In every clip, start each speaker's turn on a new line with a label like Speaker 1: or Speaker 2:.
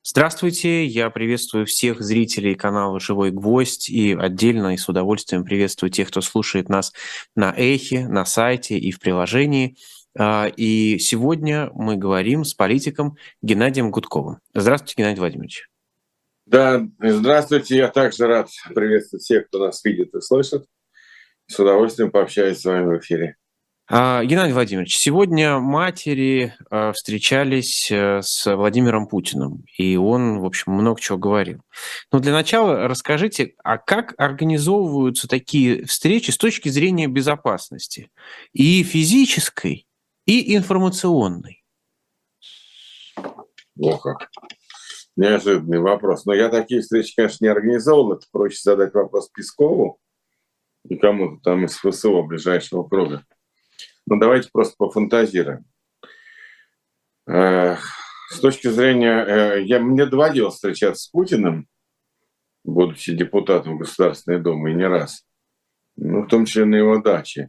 Speaker 1: Здравствуйте, я приветствую всех зрителей канала «Живой гвоздь» и отдельно и с удовольствием приветствую тех, кто слушает нас на Эхе, на сайте и в приложении. И сегодня мы говорим с политиком Геннадием Гудковым. Здравствуйте, Геннадий Владимирович.
Speaker 2: Да, здравствуйте. Я также рад приветствовать всех, кто нас видит и слышит. С удовольствием пообщаюсь с вами в эфире.
Speaker 1: Геннадий Владимирович, сегодня матери встречались с Владимиром Путиным, и он, в общем, много чего говорил. Но для начала расскажите, а как организовываются такие встречи с точки зрения безопасности? И физической, и информационной?
Speaker 2: Как. Неожиданный вопрос. Но я такие встречи, конечно, не организовал. Это проще задать вопрос Пескову и кому-то там из ФСО ближайшего круга. Но давайте просто пофантазируем. С точки зрения... Мне доводилось встречаться с Путиным, будучи депутатом Государственной Думы, и не раз. В том числе на его даче.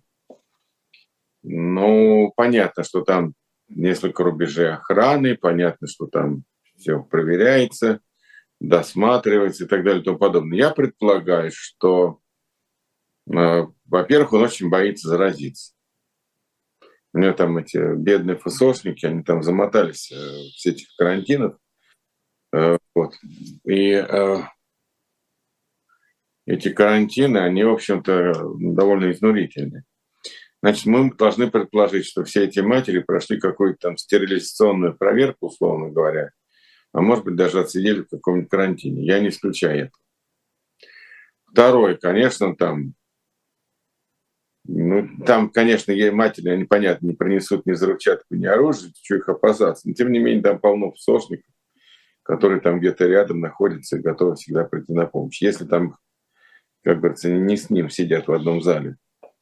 Speaker 2: Понятно, что там несколько рубежей охраны, понятно, что там все проверяется, досматривается и так далее и тому подобное. Я предполагаю, что, во-первых, он очень боится заразиться. У меня там эти бедные ФСОшники, они там замотались в этих карантинах. И эти карантины, они, в общем-то, довольно изнурительные. Значит, мы должны предположить, что все эти матери прошли какую-то там стерилизационную проверку, условно говоря, а может быть, даже отсидели в каком-нибудь карантине. Я не исключаю это. Второе, конечно, там, конечно, ей матери, они, понятно, не принесут ни взрывчатку, ни оружие, что их опасаться. Но, тем не менее, там полно ФСОшников, которые там где-то рядом находятся и готовы всегда прийти на помощь. Если там, как говорится, не с ним сидят в одном зале.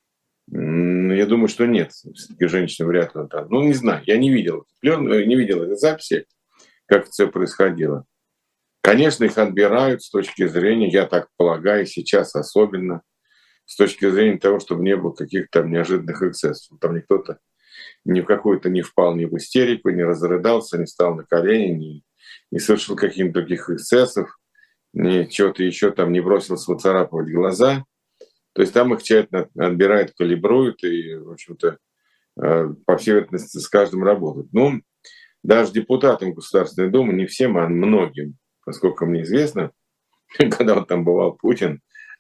Speaker 2: Я думаю, что нет. Все-таки женщины вряд ли там. Не знаю, я не видел этой записи, как это все происходило. Конечно, их отбирают с точки зрения, я так полагаю, сейчас особенно, с точки зрения того, чтобы не было каких-то там неожиданных эксцессов. Там никто-то ни в какую-то не впал ни в истерику, не разрыдался, не встал на колени, не совершил каких-то других эксцессов, ни чего-то еще там не бросился выцарапывать глаза. То есть там их тщательно отбирают, калибруют и, в общем-то, по всей вероятности, с каждым работают. Даже депутатам Государственной Думы, не всем, а многим, поскольку мне известно, когда вот там бывал Путин,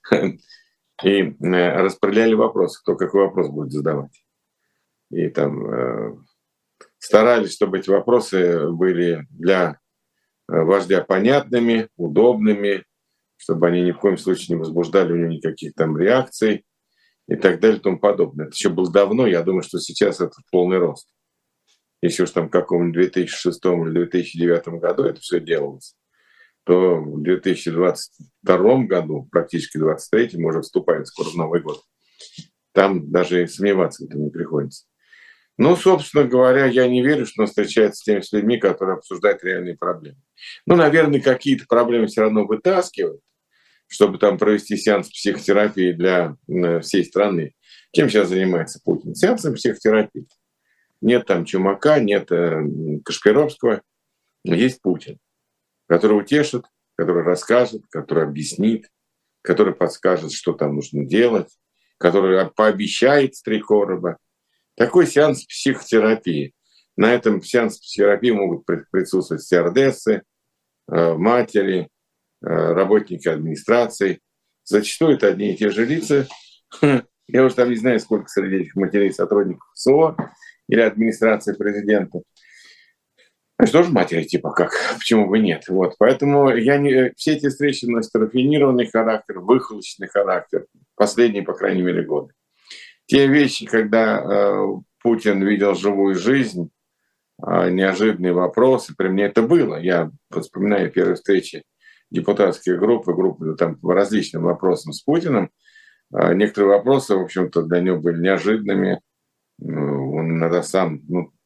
Speaker 2: и распределяли вопросы, кто какой вопрос будет задавать. И там старались, чтобы эти вопросы были для вождя понятными, удобными, чтобы они ни в коем случае не возбуждали у него никаких там реакций и так далее и тому подобное. Это еще было давно, я думаю, что сейчас это полный рост. Если уж там в каком-нибудь 2006 или 2009 году это все делалось, то в 2022 году, практически 2023, мы уже вступаем скоро в Новый год. Там даже сомневаться в этом не приходится. Собственно говоря, я не верю, что он встречается с теми людьми, которые обсуждают реальные проблемы. Наверное, какие-то проблемы все равно вытаскивают, чтобы там провести сеанс психотерапии для всей страны. Чем сейчас занимается Путин? Сеансом психотерапии. Нет там Чумака, нет Кашпировского, есть Путин, который утешит, который расскажет, который объяснит, который подскажет, что там нужно делать, который пообещает с три короба. Такой сеанс психотерапии. На этом сеансе психотерапии могут присутствовать стюардессы, матери, работники администрации. Зачастую это одни и те же лица. Я уже там не знаю, сколько среди этих матерей сотрудников СО или администрации президента. Это тоже матери, типа как, почему бы нет. Поэтому все эти встречи носят рафинированный характер, выхолощенный характер, последние, по крайней мере, годы. Те вещи, когда Путин видел живую жизнь, неожиданные вопросы, при мне это было. Я вспоминаю первые встречи депутатские группы там по различным вопросам с Путиным. Некоторые вопросы, в общем-то, для него были неожиданными. Он иногда сам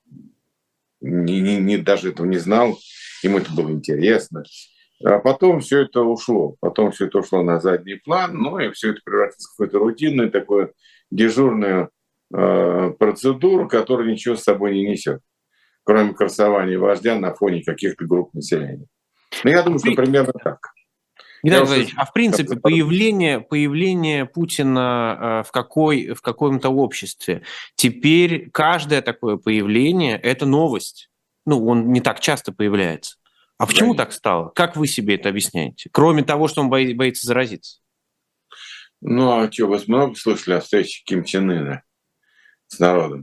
Speaker 2: даже этого не знал, ему это было интересно. А потом все это ушло. На задний план, и все это превратилось в какую-то рутинную, такую дежурную процедуру, которая ничего с собой не несет, кроме красования вождя на фоне каких-то групп населения. Но я думаю, что примерно так.
Speaker 1: Геннадий Владимирович, в принципе, появление Путина в каком-то обществе, теперь каждое такое появление – это новость. Ну, он не так часто появляется. А почему так стало? Как вы себе это объясняете? Кроме того, что он боится заразиться.
Speaker 2: Ну, а что, вы много слышали о встрече Ким Чен Ына с народом?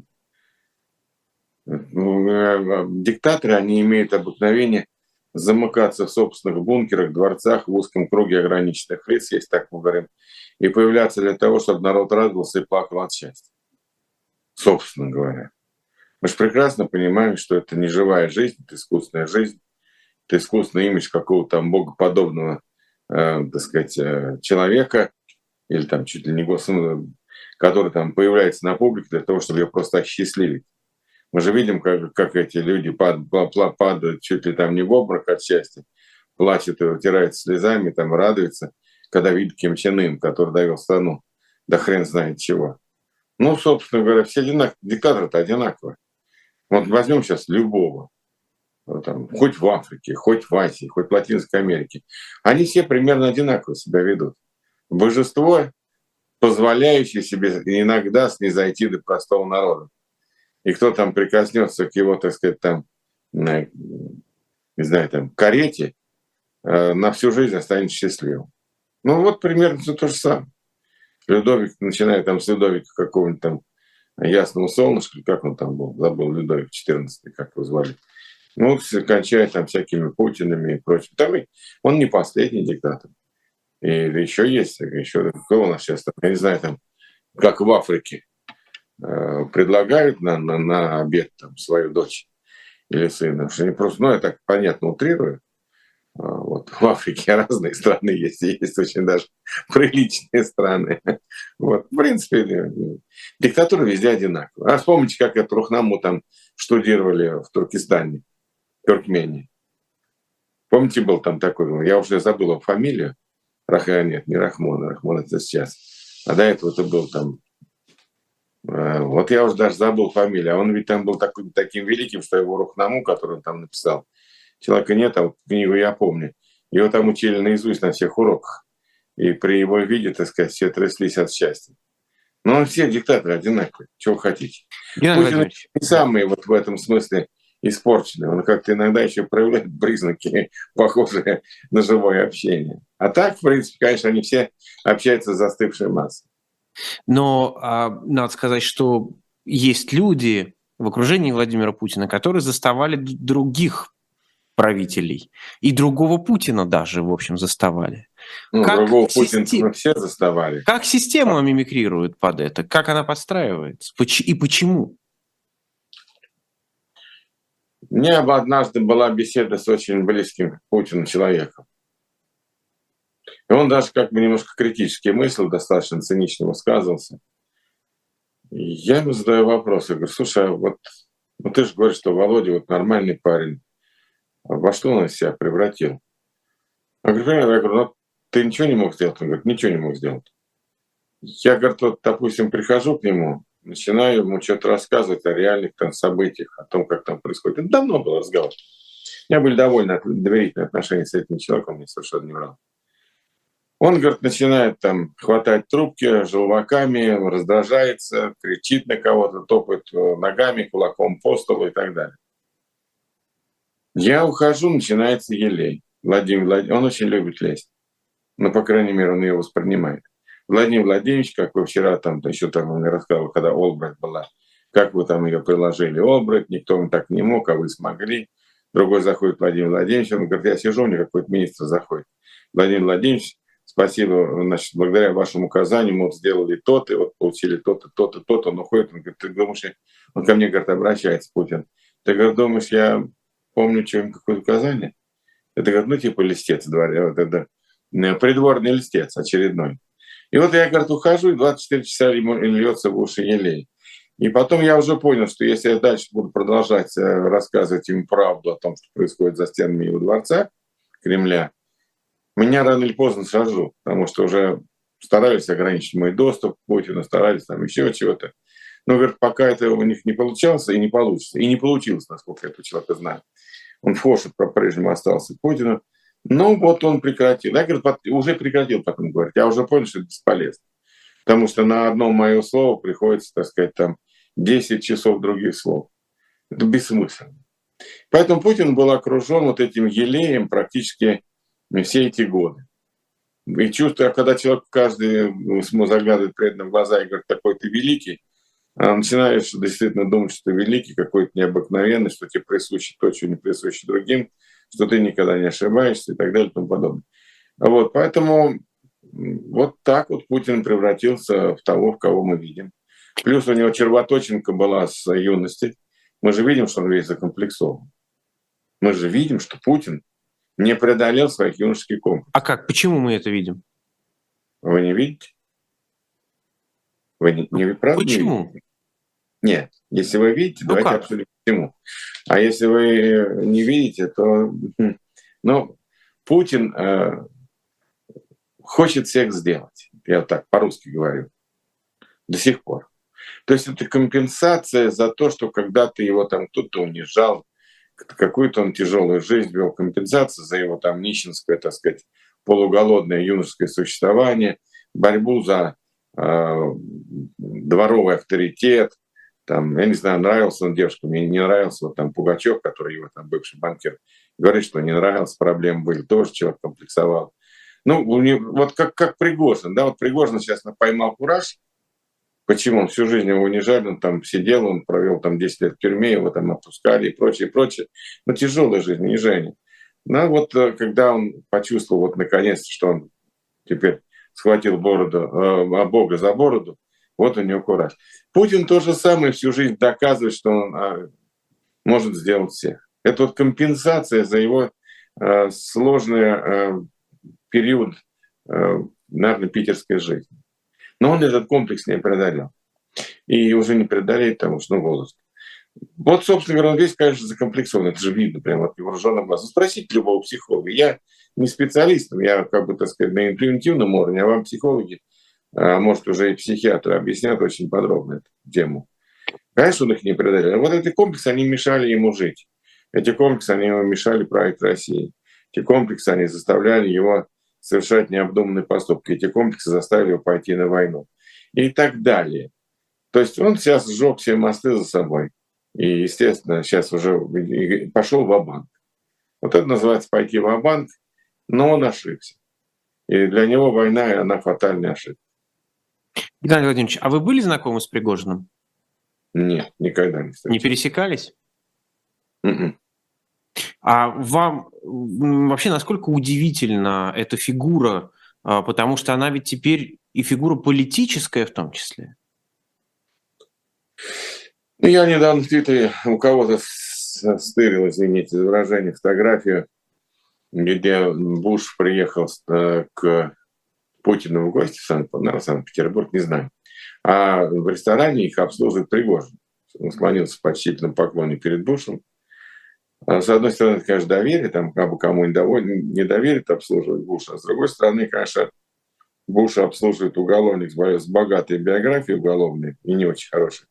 Speaker 2: Диктаторы, они имеют обыкновение замыкаться в собственных бункерах, дворцах, в узком круге ограниченных лиц, если так мы говорим, и появляться для того, чтобы народ радовался и плакал от счастья. Собственно говоря. Мы же прекрасно понимаем, что это не живая жизнь, это искусственная жизнь, это искусственный имидж какого-то там богоподобного, так сказать, человека, или там чуть ли не который там появляется на публике для того, чтобы ее просто осчастливить. Мы же видим, как эти люди падают чуть ли там не в обморок от счастья, плачут и вытирают слезами, там радуются, когда видят Ким Чен Ын, который довел страну до хрен знает чего. Ну, собственно говоря, все одинаковые. Диктаторы-то одинаковые. Вот возьмем сейчас любого, там, хоть в Африке, хоть в Азии, хоть в Латинской Америке. Они все примерно одинаково себя ведут. Божество, позволяющее себе иногда снизойти до простого народа. И кто там прикоснется к его, так сказать, там, не знаю, там, карете, на всю жизнь останется счастливым. Ну вот примерно все то же самое. Людовик, начиная там с Людовика какого-нибудь там Ясного Солнышка, как он там был, забыл, Людовик XIV, как его звали. Ну, кончая там всякими Путинами и прочим. Там он не последний диктатор. И еще есть, еще кто у нас сейчас там, я не знаю, там, как в Африке, предлагают на обед там, свою дочь или сына. Что они просто, ну, я так понятно утрирую. Вот. В Африке разные страны есть, и есть очень даже приличные страны. Вот. В принципе, диктатура везде одинаковая. А вспомните, как эту Рухнаму там штудировали в Туркестане, в Туркмении. Помните, был там такой, я уже забыл его фамилию, нет, не Рахмон, Рахмон это сейчас. А до этого это был там, вот я уже даже забыл фамилию, а он ведь там был таким великим, что его Рухнаму, который он там написал, человека нет, а вот книгу я помню. Его там учили наизусть на всех уроках. И при его виде, так сказать, все тряслись от счастья. Но все диктаторы одинаковые. Чего вы хотите? Путин не самый вот в этом смысле испорченный. Он как-то иногда еще проявляет признаки, похожие на живое общение. А так, в принципе, конечно, они все общаются с застывшей массой.
Speaker 1: Но надо сказать, что есть люди в окружении Владимира Путина, которые заставали других правителей. И другого Путина даже, в общем, заставали.
Speaker 2: Ну, другого Путина все заставали.
Speaker 1: Как система мимикрирует под это? Как она подстраивается? И почему?
Speaker 2: У меня однажды была беседа с очень близким к Путину человеком. И он даже как бы немножко критически мыслил, достаточно цинично высказывался. И я ему задаю вопрос. Я говорю, слушай, вот ты же говоришь, что Володя вот нормальный парень. Во что он из себя превратил? Я говорю, ну, ты ничего не мог сделать? Он говорит, ничего не мог сделать. Я, говорит, вот, допустим, прихожу к нему, начинаю ему что-то рассказывать о реальных там событиях, о том, как там происходит. Это давно был разговор. У меня были довольно доверительные отношения с этим человеком, мне совершенно не врал. Он, говорит, начинает там хватать трубки желваками, раздражается, кричит на кого-то, топает ногами, кулаком по столу и так далее. Я ухожу, начинается елей. Владимир, он очень любит лезть. Но, по крайней мере, он ее воспринимает. Владимир Владимирович, как вы вчера там, еще там он мне рассказывал, когда Олбрайт была, как вы там ее приложили, Олбрайт, никто он так не мог, а вы смогли. Другой заходит Владимир Владимирович, он говорит, я сижу, у меня какой-то министр заходит. Владимир Владимирович, спасибо, значит, благодаря вашему указанию мы вот сделали то-то, и вот получили то-то, то-то, то-то. Он уходит, он говорит, ты думаешь, он ко мне, говорит, обращается, Путин. Ты, говорит, думаешь, я помню, что им какое-то указание? Это, говорит, ну, типа листец, вот это, придворный листец очередной. И вот я, говорит, ухожу, и 24 часа ему льется в уши елей. И потом я уже понял, что если я дальше буду продолжать рассказывать им правду о том, что происходит за стенами его дворца, Кремля, меня рано или поздно сожрут, потому что уже старались ограничить мой доступ к Путину, старались там еще чего-то. Но, говорит, пока это у них не получалось и не получится. И не получилось, насколько я этого человека знаю. Он в Фошет по-прежнему остался к Путину. Ну, вот он прекратил. Я, говорит, уже прекратил потом говорить. Я уже понял, что это бесполезно. Потому что на одно мое слово приходится, так сказать, там 10 часов других слов. Это бессмысленно. Поэтому Путин был окружен вот этим елеем практически все эти годы. И чувствую, когда человек каждый заглядывает преданно в глаза и говорит, такой ты великий, начинаешь действительно думать, что ты великий, какой-то необыкновенный, что тебе присуще то, что не присуще другим, что ты никогда не ошибаешься и так далее и тому подобное. Вот, поэтому вот так вот Путин превратился в того, в кого мы видим. Плюс у него червоточинка была с юности. Мы же видим, что он весь закомплексован. Мы же видим, что Путин не преодолел своих юношеских комплексов.
Speaker 1: А как? Почему мы это видим?
Speaker 2: Вы не видите? Вы не правда
Speaker 1: Почему?
Speaker 2: не видите? Нет. Если вы видите,
Speaker 1: Ну
Speaker 2: давайте
Speaker 1: как?
Speaker 2: обсудим почему. А если вы не видите, то... Ну, Путин хочет всех сделать. Я так по-русски говорю. До сих пор. То есть это компенсация за то, что когда-то его там кто-то унижал, какую-то он тяжелую жизнь вел, компенсация за его там нищенское, так сказать, полуголодное юношеское существование, борьбу за дворовый авторитет. Там, я не знаю, нравился он девушкам, мне не нравился вот там Пугачев, который его там бывший банкир, говорит, что не нравился, проблемы были, тоже человек комплексовал. Ну, вот как Пригожин, да, вот Пригожин сейчас поймал кураж. Почему? Он всю жизнь его унижали, он там сидел, он провел там 10 лет в тюрьме, его там отпускали и прочее, прочее. Ну, тяжелая жизнь, унижение. Но вот когда он почувствовал вот наконец-то, что он теперь схватил бороду, Бога за бороду, вот у него кураж. Путин то же самое всю жизнь доказывает, что он может сделать всех. Это вот компенсация за его сложный период, наверное, питерской жизни. Но он этот комплекс не преодолел. И уже не преодолеет, потому что возраст. Вот, собственно говоря, он весь, конечно, закомплексован. Это же видно прямо от невооруженного глаза. Спросите любого психолога. Я не специалист, я, как бы, так сказать, на интуитивном уровне, а вам психологи, может, уже и психиатры объяснят очень подробно эту тему. Конечно, он их не преодолел. Вот эти комплексы, они мешали ему жить. Эти комплексы, они ему мешали править Россией. Эти комплексы, они заставляли его совершать необдуманные поступки. Эти комплексы заставили его пойти на войну. И так далее. То есть он сейчас сжег все мосты за собой. И, естественно, сейчас уже пошел ва-банк. Вот это называется пойти ва-банк, но он ошибся. И для него война, она фатальная ошибка.
Speaker 1: Геннадий Владимирович, а вы были знакомы с Пригожиным?
Speaker 2: Нет, никогда не встречался.
Speaker 1: Не пересекались?
Speaker 2: М-м.
Speaker 1: А вам вообще насколько удивительна эта фигура, потому что она ведь теперь и фигура политическая в том числе?
Speaker 2: Ну, я недавно в Твиттере у кого-то стырил, извините за выражение, фотографию, где Буш приехал к Путину в гости в Санкт-Петербург, не знаю. А в ресторане их обслуживает Пригожин. Он склонился в почтительном поклоне перед Бушем. С одной стороны, это, конечно, доверие, там как бы кому не доверит обслуживать Буша. А с другой стороны, конечно, Буша обслуживает уголовник с богатой биографией уголовной и не очень хорошей.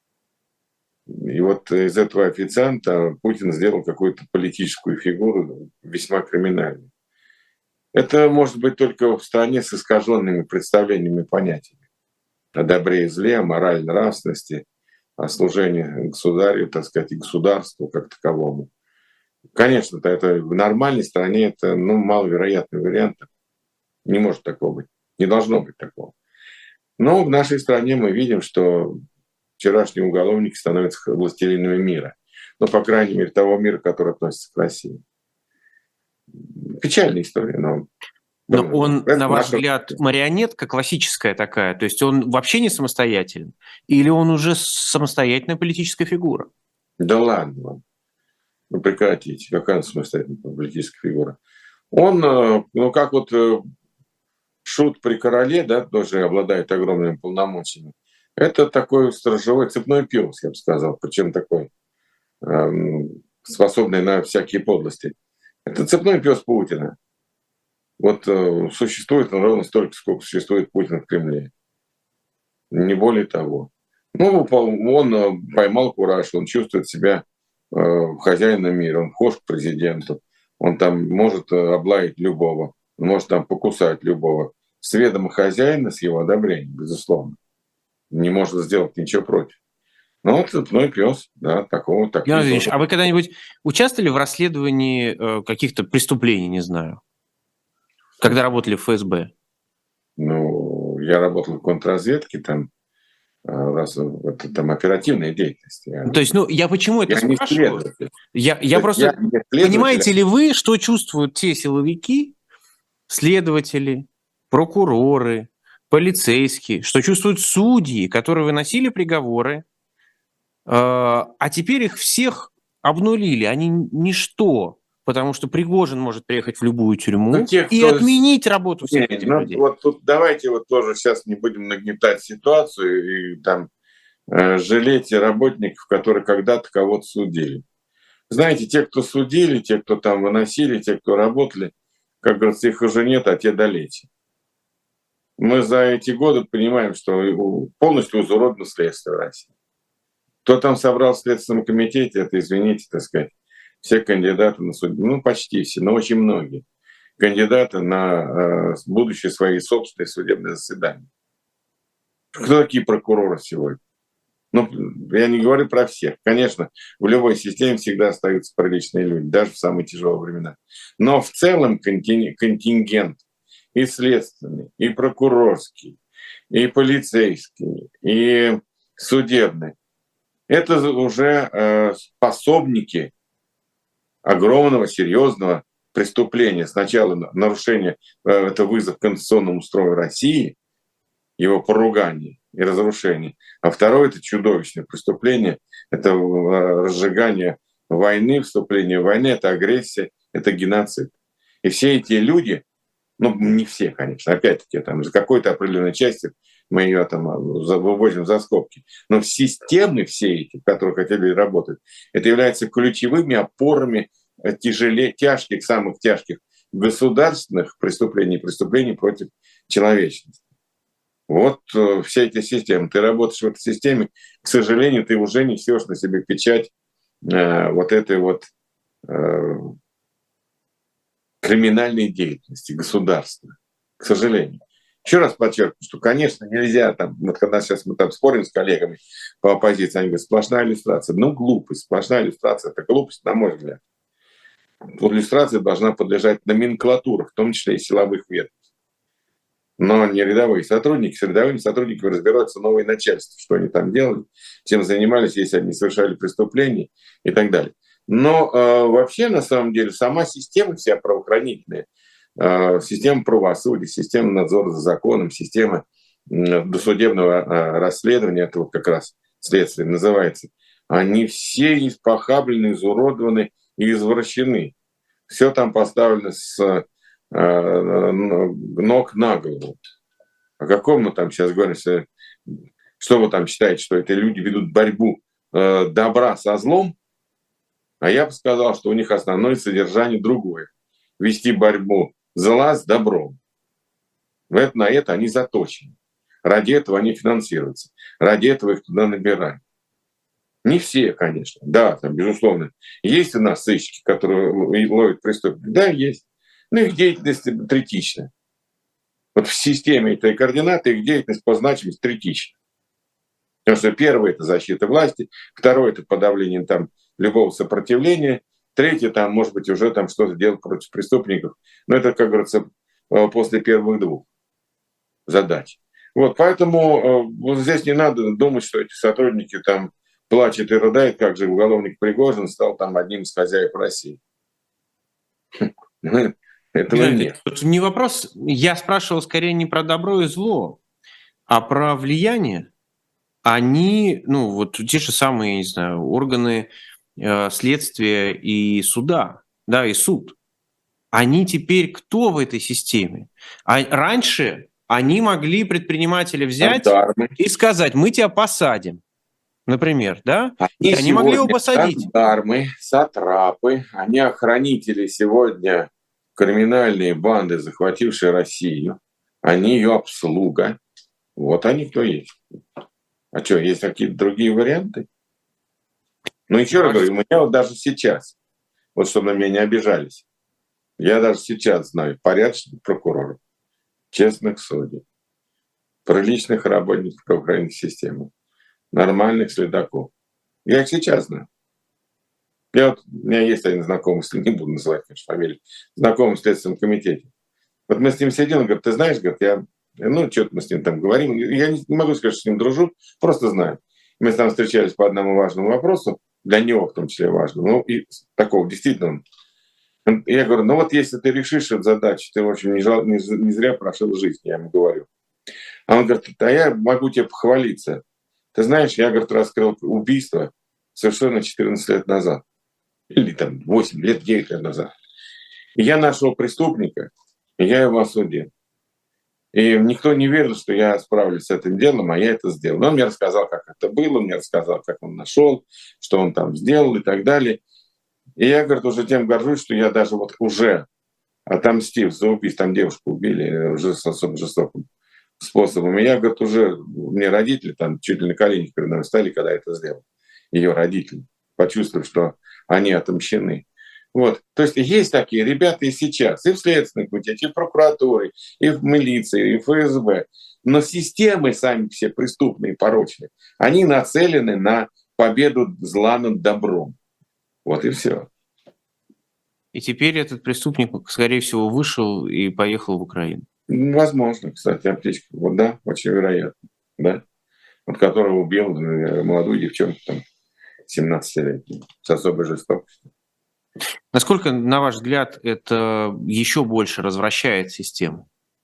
Speaker 2: И вот из этого официанта Путин сделал какую-то политическую фигуру весьма криминальную. Это может быть только в стране с искаженными представлениями и понятиями о добре и зле, о морали, нравственности, о служении государю, так сказать, и государству как таковому. Конечно, это в нормальной стране это маловероятный вариант. Не может такого быть. Не должно быть такого. Но в нашей стране мы видим, что вчерашние уголовники становятся властелинами мира. Ну, по крайней мере, того мира, который относится к России. Печальная история, но...
Speaker 1: Но он, на ваш взгляд, марионетка классическая такая? То есть он вообще не самостоятелен? Или он уже самостоятельная политическая фигура?
Speaker 2: Да ладно. Ну, прекратите. Какая он самостоятельная политическая фигура? Он, ну, как вот шут при короле, да, тоже обладает огромными полномочиями. Это такой сторожевой цепной пес, я бы сказал, причем такой способный на всякие подлости. Это цепной пес Путина. Вот существует он ровно столько, сколько существует Путин в Кремле. Не более того. Ну, он поймал кураж, он чувствует себя хозяином мира, он вхож к президенту. Он там может облаять любого, может там покусать любого. С ведома хозяина, с его одобрением, безусловно. Не может сделать ничего против. Ну, вот цепной пес, да,
Speaker 1: Иван
Speaker 2: такие
Speaker 1: Владимирович,
Speaker 2: тоже.
Speaker 1: а вы когда-нибудь участвовали в расследовании каких-то преступлений, не знаю, когда работали в ФСБ?
Speaker 2: Ну, я работал в контрразведке, там, это там оперативная деятельность.
Speaker 1: То есть, ну, я почему это
Speaker 2: Я не
Speaker 1: спрашиваю?
Speaker 2: следователь. То
Speaker 1: Я
Speaker 2: есть я
Speaker 1: просто...
Speaker 2: не следователь.
Speaker 1: Понимаете ли вы, что чувствуют те силовики, следователи, прокуроры, полицейские, что чувствуют судьи, которые выносили приговоры, а теперь их всех обнулили, они ничто, потому что Пригожин может приехать в любую
Speaker 2: Ну,
Speaker 1: тюрьму
Speaker 2: те,
Speaker 1: и
Speaker 2: кто...
Speaker 1: отменить работу
Speaker 2: Не,
Speaker 1: всех этих
Speaker 2: ну,
Speaker 1: людей.
Speaker 2: вот тут давайте вот тоже сейчас не будем нагнетать ситуацию и там жалеть работников, которые когда-то кого-то судили. Знаете, те, кто судили, те, кто там выносили, те, кто работали, как говорится, их уже нет, а те далече. Мы за эти годы понимаем, что полностью изуродно следствие в России. Кто там собрал в Следственном комитете, это, извините, так сказать, все кандидаты на судью, ну, почти все, но очень многие кандидаты на будущее свои собственные судебные заседания. Кто такие прокуроры сегодня? Ну, я не говорю про всех. Конечно, в любой системе всегда остаются приличные люди, даже в самые тяжелые времена. Но в целом контингент и следственный, и прокурорский, и полицейский, и судебный — это уже способники огромного, серьезного преступления. Сначала нарушение, это вызов конституционному строю России, его поругание и разрушение. А второе — это чудовищное преступление, это разжигание войны, вступление в войну, это агрессия, это геноцид. И все эти люди, ну, не все, конечно, опять-таки, там, за какой-то определенной части мы ее там выводим за скобки, но системы все эти, в которых эти люди работают, это является ключевыми опорами тяжких, самых тяжких государственных преступлений, преступлений против человечности. Вот все эти системы. Ты работаешь в этой системе, к сожалению, ты уже несешь на себе печать вот этой вот криминальной деятельности государственной, к сожалению. Еще раз подчеркну, что, конечно, нельзя там, вот когда сейчас мы там спорим с коллегами по оппозиции, они говорят, сплошная иллюстрация. Ну, глупость, сплошная иллюстрация — это глупость, на мой взгляд. Вот иллюстрация должна подлежать номенклатуре, в том числе и силовых ведомств. Но не рядовые сотрудники. С рядовыми сотрудниками разбираются новые начальства, что они там делали, чем занимались, если они совершали преступления и так далее. Но вообще, на самом деле, сама система вся правоохранительная, система правосудия, система надзора за законом, система досудебного расследования, это вот как раз следствие называется, они все испохаблены, изуродованы и извращены. Все там поставлено с ног на голову. О каком мы там сейчас говорим? Что вы там считаете, что это люди ведут борьбу добра со злом? А я бы сказал, что у них основное содержание другое. Вести борьбу зла с добром. На это они заточены. Ради этого они финансируются. Ради этого их туда набирают. Не все, конечно. Да, там, безусловно. Есть у нас сыщики, которые ловят преступников. Да, есть. Но их деятельность третична. Вот в системе этой координаты их деятельность по значимости третична. Потому что первое — это защита власти, второе — это подавление там любого сопротивления, третье — там, может быть, уже там что-то делать против преступников. Но это, как говорится, после первых двух задач. Вот, поэтому вот здесь не надо думать, что эти сотрудники там плачут и рыдают, как же уголовник Пригожин стал там одним из хозяев России. Этого нет.
Speaker 1: Тут не вопрос, я спрашивал скорее не про добро и зло, а про влияние. Они, ну вот те же самые, не знаю, органы следствия и суда, да, и суд, они теперь кто в этой системе? А раньше они могли предпринимателя взять
Speaker 2: Жандармы.
Speaker 1: и сказать, мы тебя посадим, например, да? И
Speaker 2: Они
Speaker 1: они могли его
Speaker 2: сегодня
Speaker 1: посадить.
Speaker 2: жандармы, сатрапы, они охранители сегодня криминальные банды, захватившие Россию. Они ее обслуга. Вот они кто есть. А что, есть какие-то другие варианты? Ну, еще раз говорю, у меня вот даже сейчас, вот чтобы на меня не обижались, Я даже сейчас знаю порядочных прокуроров, честных судей, приличных работников правоохранительной системы, нормальных следаков. Я их сейчас знаю. У меня есть один знакомый, не буду называть, конечно, фамилию, знакомый в Следственном комитете. Вот мы с ним сидим, он говорит, ты знаешь, говорит, что-то мы с ним там говорим. Я не могу сказать, что с ним дружу, просто знаю. Мы с ним встречались по одному важному вопросу, для него в том числе важному, ну и такого действительно. Я говорю, ну вот если ты решишь эту задачу, ты, в общем, не зря прожил жизнь, я ему говорю. А он говорит, а я могу тебе похвалиться. Ты знаешь, я, говорит, раскрыл убийство совершенно 14 лет назад. Или там 8 лет, 9 лет назад. И я нашел преступника, и я его осудил. И никто не верил, что я справлюсь с этим делом, а я это сделал. Но он мне рассказал, как это было, он мне рассказал, как он нашел, что он там сделал и так далее. И я, говорит, уже тем горжусь, что я даже вот уже отомстив за убийство, там девушку убили уже с особо жестоким способом. И я, говорит, уже, мне родители там чуть ли на коленях передо мной стали, когда я это сделал. Ее родители, почувствовав, что они отомщены. Вот. То есть есть такие ребята и сейчас, и в Следственном комитете, и в прокуратуре, и в милиции, и в ФСБ. Но системы сами все преступные, порочные, они нацелены на победу зла над добром. Вот и все.
Speaker 1: И теперь этот преступник, скорее всего, вышел и поехал в Украину.
Speaker 2: Возможно, кстати, аптечка. Вот да, очень вероятно. Да. Вот которого убил молодую девчонку, там, 17-летнюю, с особой жестокостью.
Speaker 1: Насколько, на ваш взгляд, это еще больше развращает систему?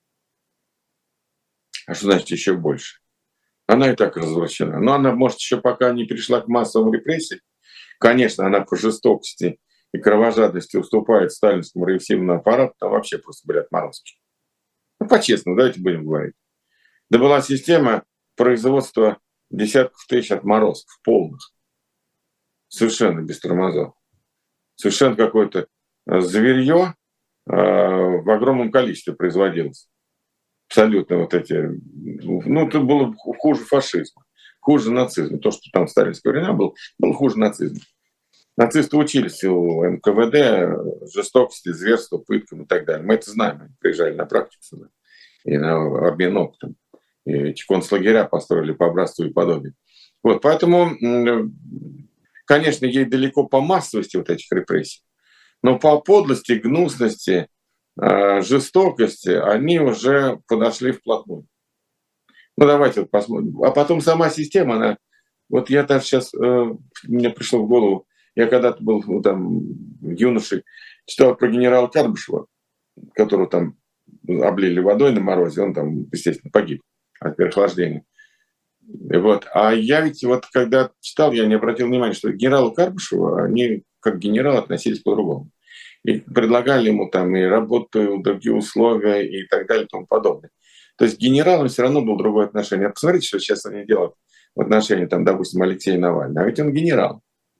Speaker 2: А что значит еще больше? Она и так развращена. Но она, может, еще пока не перешла к массовым репрессиям. Конечно, она по жестокости и кровожадности уступает сталинскому репрессивному аппарату. Там вообще просто были отморозки. Ну, по-честному, давайте будем говорить. Да была система производства десятков тысяч отморозков полных. Совершенно без тормозов. Совершенно какое-то зверье в огромном количестве производилось. Абсолютно вот эти... Ну, это было хуже фашизма, хуже нацизма. То, что там в сталинское время было хуже нацизма. Нацисты учились у НКВД жестокости, зверству, пыткам и так далее. Мы это знаем. Они приезжали на практику сюда. И на обмен опытом. И концлагеря построили по образцу и подобию. Вот, поэтому, конечно, ей далеко по массовости вот этих репрессий. Но по подлости, гнусности, жестокости они уже подошли вплотную. Ну, давайте вот посмотрим. А потом сама система, она... Вот я даже сейчас... Мне пришло в голову, я когда-то был там юношей, читал про генерала Карбышева, которого там облили водой на морозе, он там, естественно, погиб от переохлаждения. И вот. А я ведь вот когда читал, я не обратил внимания, что генералу Карбышеву, они как генералы относились по-другому. И предлагали ему там и работу, и другие условия, и так далее, и тому подобное. То есть к генералам все равно было другое отношение. Посмотрите, что сейчас они делают в отношении, там, допустим, Алексея Навального. А ведь он генерал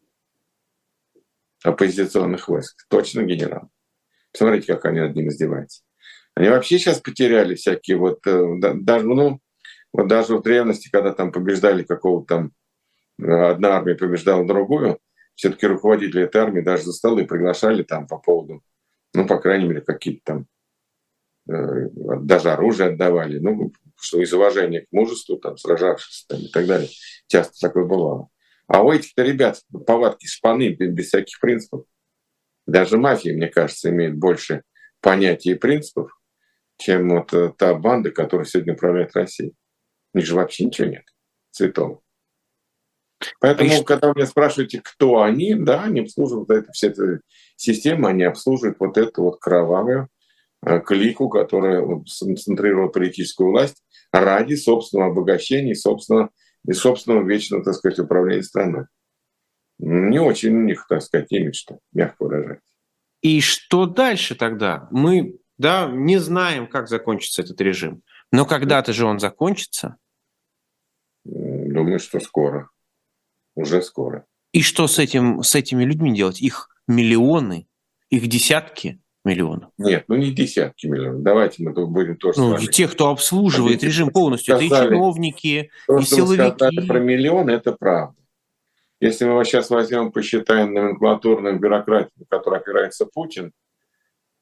Speaker 2: оппозиционных войск. Точно генерал. Посмотрите, как они над ним издеваются. Они вообще сейчас потеряли всякие вот, даже, ну, вот даже в древности, когда там побеждали какого-то там, одна армия побеждала другую, все-таки руководители этой армии даже за столы приглашали там по поводу, ну, по крайней мере, какие-то там, даже оружие отдавали, ну, что из уважения к мужеству, там, сражавшихся там, и так далее. Часто такое бывало. А у этих-то ребят повадки шпаны без всяких принципов. Даже мафия, мне кажется, имеет больше понятий и принципов, чем вот та банда, которая сегодня управляет Россией. У них же вообще ничего нет святого. Поэтому, когда вы меня спрашиваете, кто они, да, они обслуживают все эти системы, они обслуживают вот эту вот кровавую клику, которая концентрировала политическую власть ради собственного обогащения и собственного вечного, так сказать, управления страной. Не очень у них, так сказать, имидж-то, мягко выражаясь.
Speaker 1: И что дальше тогда? Мы, да, не знаем, как закончится этот режим. Но когда-то же он закончится.
Speaker 2: Думаю, что скоро. Уже скоро.
Speaker 1: И что с этими людьми делать? Их миллионы, их десятки миллионов.
Speaker 2: Нет, ну не десятки миллионов. Давайте мы тут будем тоже.
Speaker 1: Ну, те, кто обслуживает режим полностью, это и чиновники,
Speaker 2: то,
Speaker 1: и
Speaker 2: что вы сказали
Speaker 1: силовики.
Speaker 2: про миллион, это правда. Если мы сейчас возьмем, посчитаем номенклатурную бюрократию, в которой опирается Путин,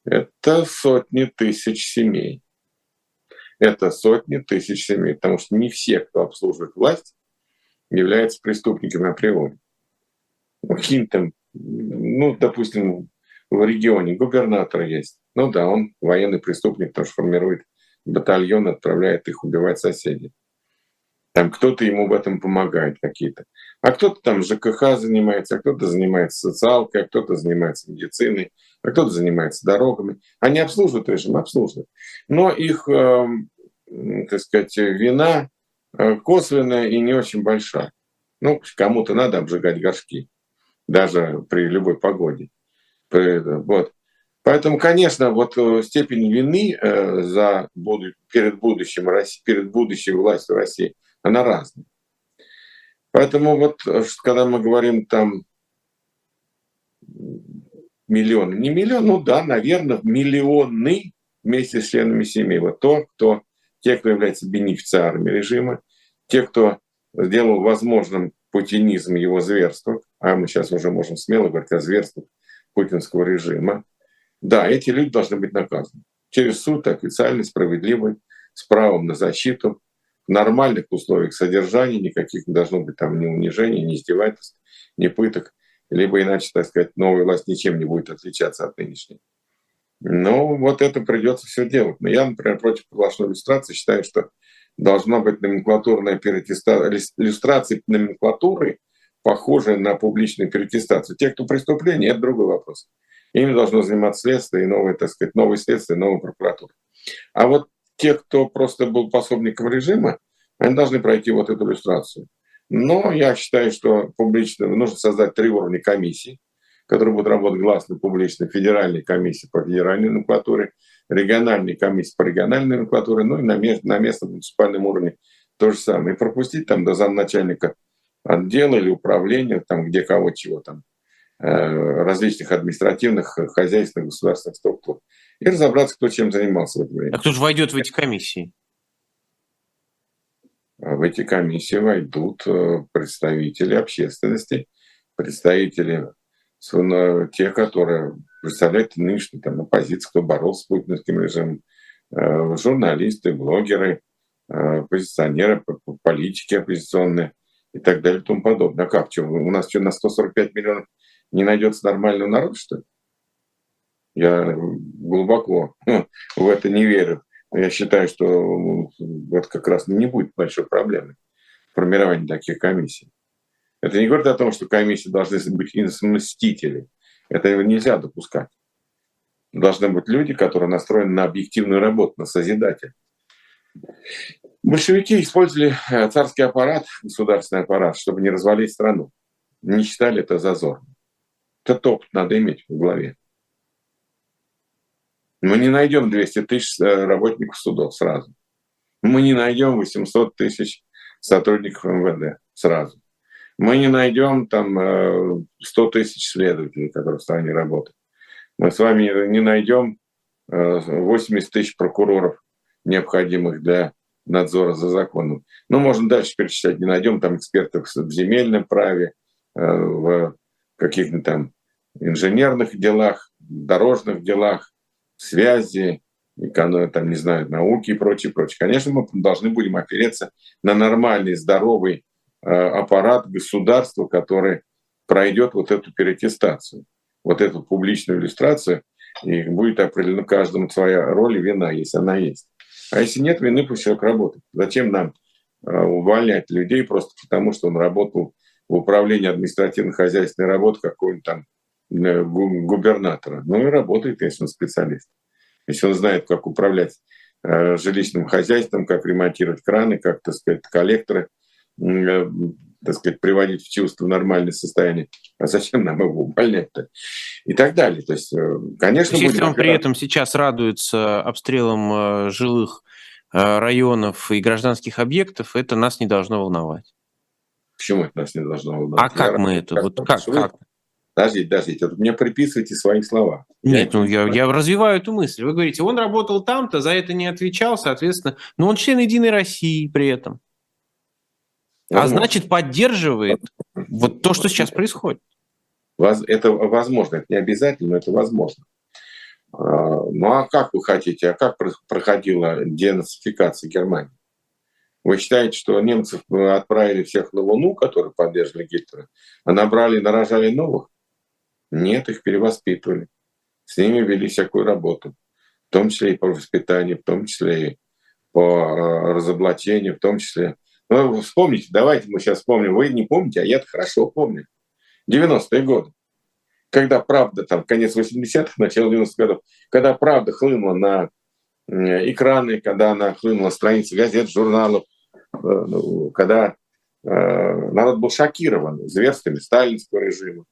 Speaker 2: Это сотни тысяч семей. Это сотни тысяч семей, потому что не все, кто обслуживает власть, являются преступниками априори. Ну, каким-то, ну, допустим, в регионе губернатор есть. Ну да, он военный преступник, потому что формирует батальон, отправляет их убивать соседей. Там кто-то ему в этом помогает какие-то. А кто-то там ЖКХ занимается, а кто-то занимается социалкой, а кто-то занимается медициной, а кто-то занимается дорогами. Они обслуживают режим, обслуживают. Но их, так сказать, вина косвенная и не очень большая. Ну, кому-то надо обжигать горшки, даже при любой погоде. Вот. Поэтому, конечно, вот степень вины перед будущей властью России, она разная. Поэтому вот, когда мы говорим там миллионы, не миллион, ну да, наверное, миллионы вместе с членами семьи. Вот те, кто является бенефициарами режима, те, кто сделал возможным путинизм его зверства, а мы сейчас уже можем смело говорить о зверствах путинского режима, да, эти люди должны быть наказаны. Через суд, официальный, справедливый, с правом на защиту, в нормальных условиях содержания, никаких не должно быть там ни унижений, ни издевательств, ни пыток, либо иначе, так сказать, новая власть ничем не будет отличаться от нынешней. Но вот это придется все делать. Но я, например, против сплошной иллюстрации считаю, что должна быть номенклатурная иллюстрация номенклатуры, похожая на публичную переаттестацию. Те, кто преступление, это другой вопрос. Ими должно заниматься следствие и новое, так сказать, новое следствие, новая прокуратура. А вот те, кто просто был пособником режима, они должны пройти вот эту иллюстрацию. Но я считаю, что публично нужно создать 3 уровня комиссии, которые будут работать гласно, публично. Федеральной комиссии по федеральной номенклатуре, региональной комиссии по региональной номенклатуре, ну и на местном муниципальном уровне то же самое. И пропустить там до замначальника отдела или управления, там где кого чего там, различных административных, хозяйственных, государственных структур. И разобраться, кто чем занимался в это время.
Speaker 1: А кто же войдет в эти комиссии?
Speaker 2: В эти комиссии войдут представители общественности, представители те, которые представляют нынешнюю там, оппозицию, кто боролся с путинским режимом, журналисты, блогеры, оппозиционеры, политики оппозиционные и так далее и тому подобное. А как? Что, у нас что, на 145 миллионов не найдется нормального народа, что ли? Я глубоко в это не верю. Я считаю, что вот как раз не будет большой проблемы формирования таких комиссий. Это не говорит о том, что комиссии должны быть мстители. Это нельзя допускать. Должны быть люди, которые настроены на объективную работу, на созидатель. Большевики использовали царский аппарат, государственный аппарат, чтобы не развалить страну. Не считали это зазорным. Этот опыт надо иметь в голове. Мы не найдем 200 тысяч работников судов сразу. Мы не найдем 800 тысяч сотрудников МВД сразу. Мы не найдем там 100 тысяч следователей, которые в стране работают. Мы с вами не найдем 80 тысяч прокуроров, необходимых для надзора за законом. Ну, можно дальше перечислять. Не найдем там экспертов в земельном праве, в каких-то там инженерных делах, дорожных делах, связи, там, не знаю, науки и прочее, прочее. Конечно, мы должны будем опереться на нормальный, здоровый аппарат государства, который пройдет вот эту переаттестацию, вот эту публичную иллюстрацию, и будет определена каждому своя роль и вина, если она есть. А если нет вины, пусть человек работает. Зачем нам увольнять людей просто потому, что он работал в управлении административно-хозяйственной работы какого-нибудь там губернатора? Ну и работает, если он специалист. Если он знает, как управлять жилищным хозяйством, как ремонтировать краны, как, так сказать, коллекторы, так сказать, приводить в чувство, в нормальное состояние. А зачем нам его увольнять-то? И так далее. То есть, конечно,
Speaker 1: то есть, если он при этом сейчас радуется обстрелам жилых районов и гражданских объектов, это нас не должно волновать.
Speaker 2: Почему это нас не должно волновать?
Speaker 1: А как мы это? Вот как?
Speaker 2: Подождите, вот мне приписывайте свои слова.
Speaker 1: Нет, я развиваю эту мысль. Вы говорите, он работал там-то, за это не отвечал, соответственно, но он член Единой России при этом. Возможно. А значит, поддерживает вот то, что сейчас происходит.
Speaker 2: Это возможно, это не обязательно, но это возможно. Ну а как вы хотите, а как проходила денацификация Германии? Вы считаете, что немцев отправили всех на Луну, которые поддерживали Гитлера, а набрали и нарожали новых? Нет, их перевоспитывали. С ними вели всякую работу, в том числе и по воспитанию, в том числе и по разоблачению, в том числе... Ну, вспомните, давайте мы сейчас вспомним. Вы не помните, а я-то хорошо помню. 90-е годы, когда правда, там, конец 80-х, начало 90-х годов, когда правда хлынула на экраны, когда она хлынула на страницы газет, журналов, когда народ был шокирован зверствами сталинского режима,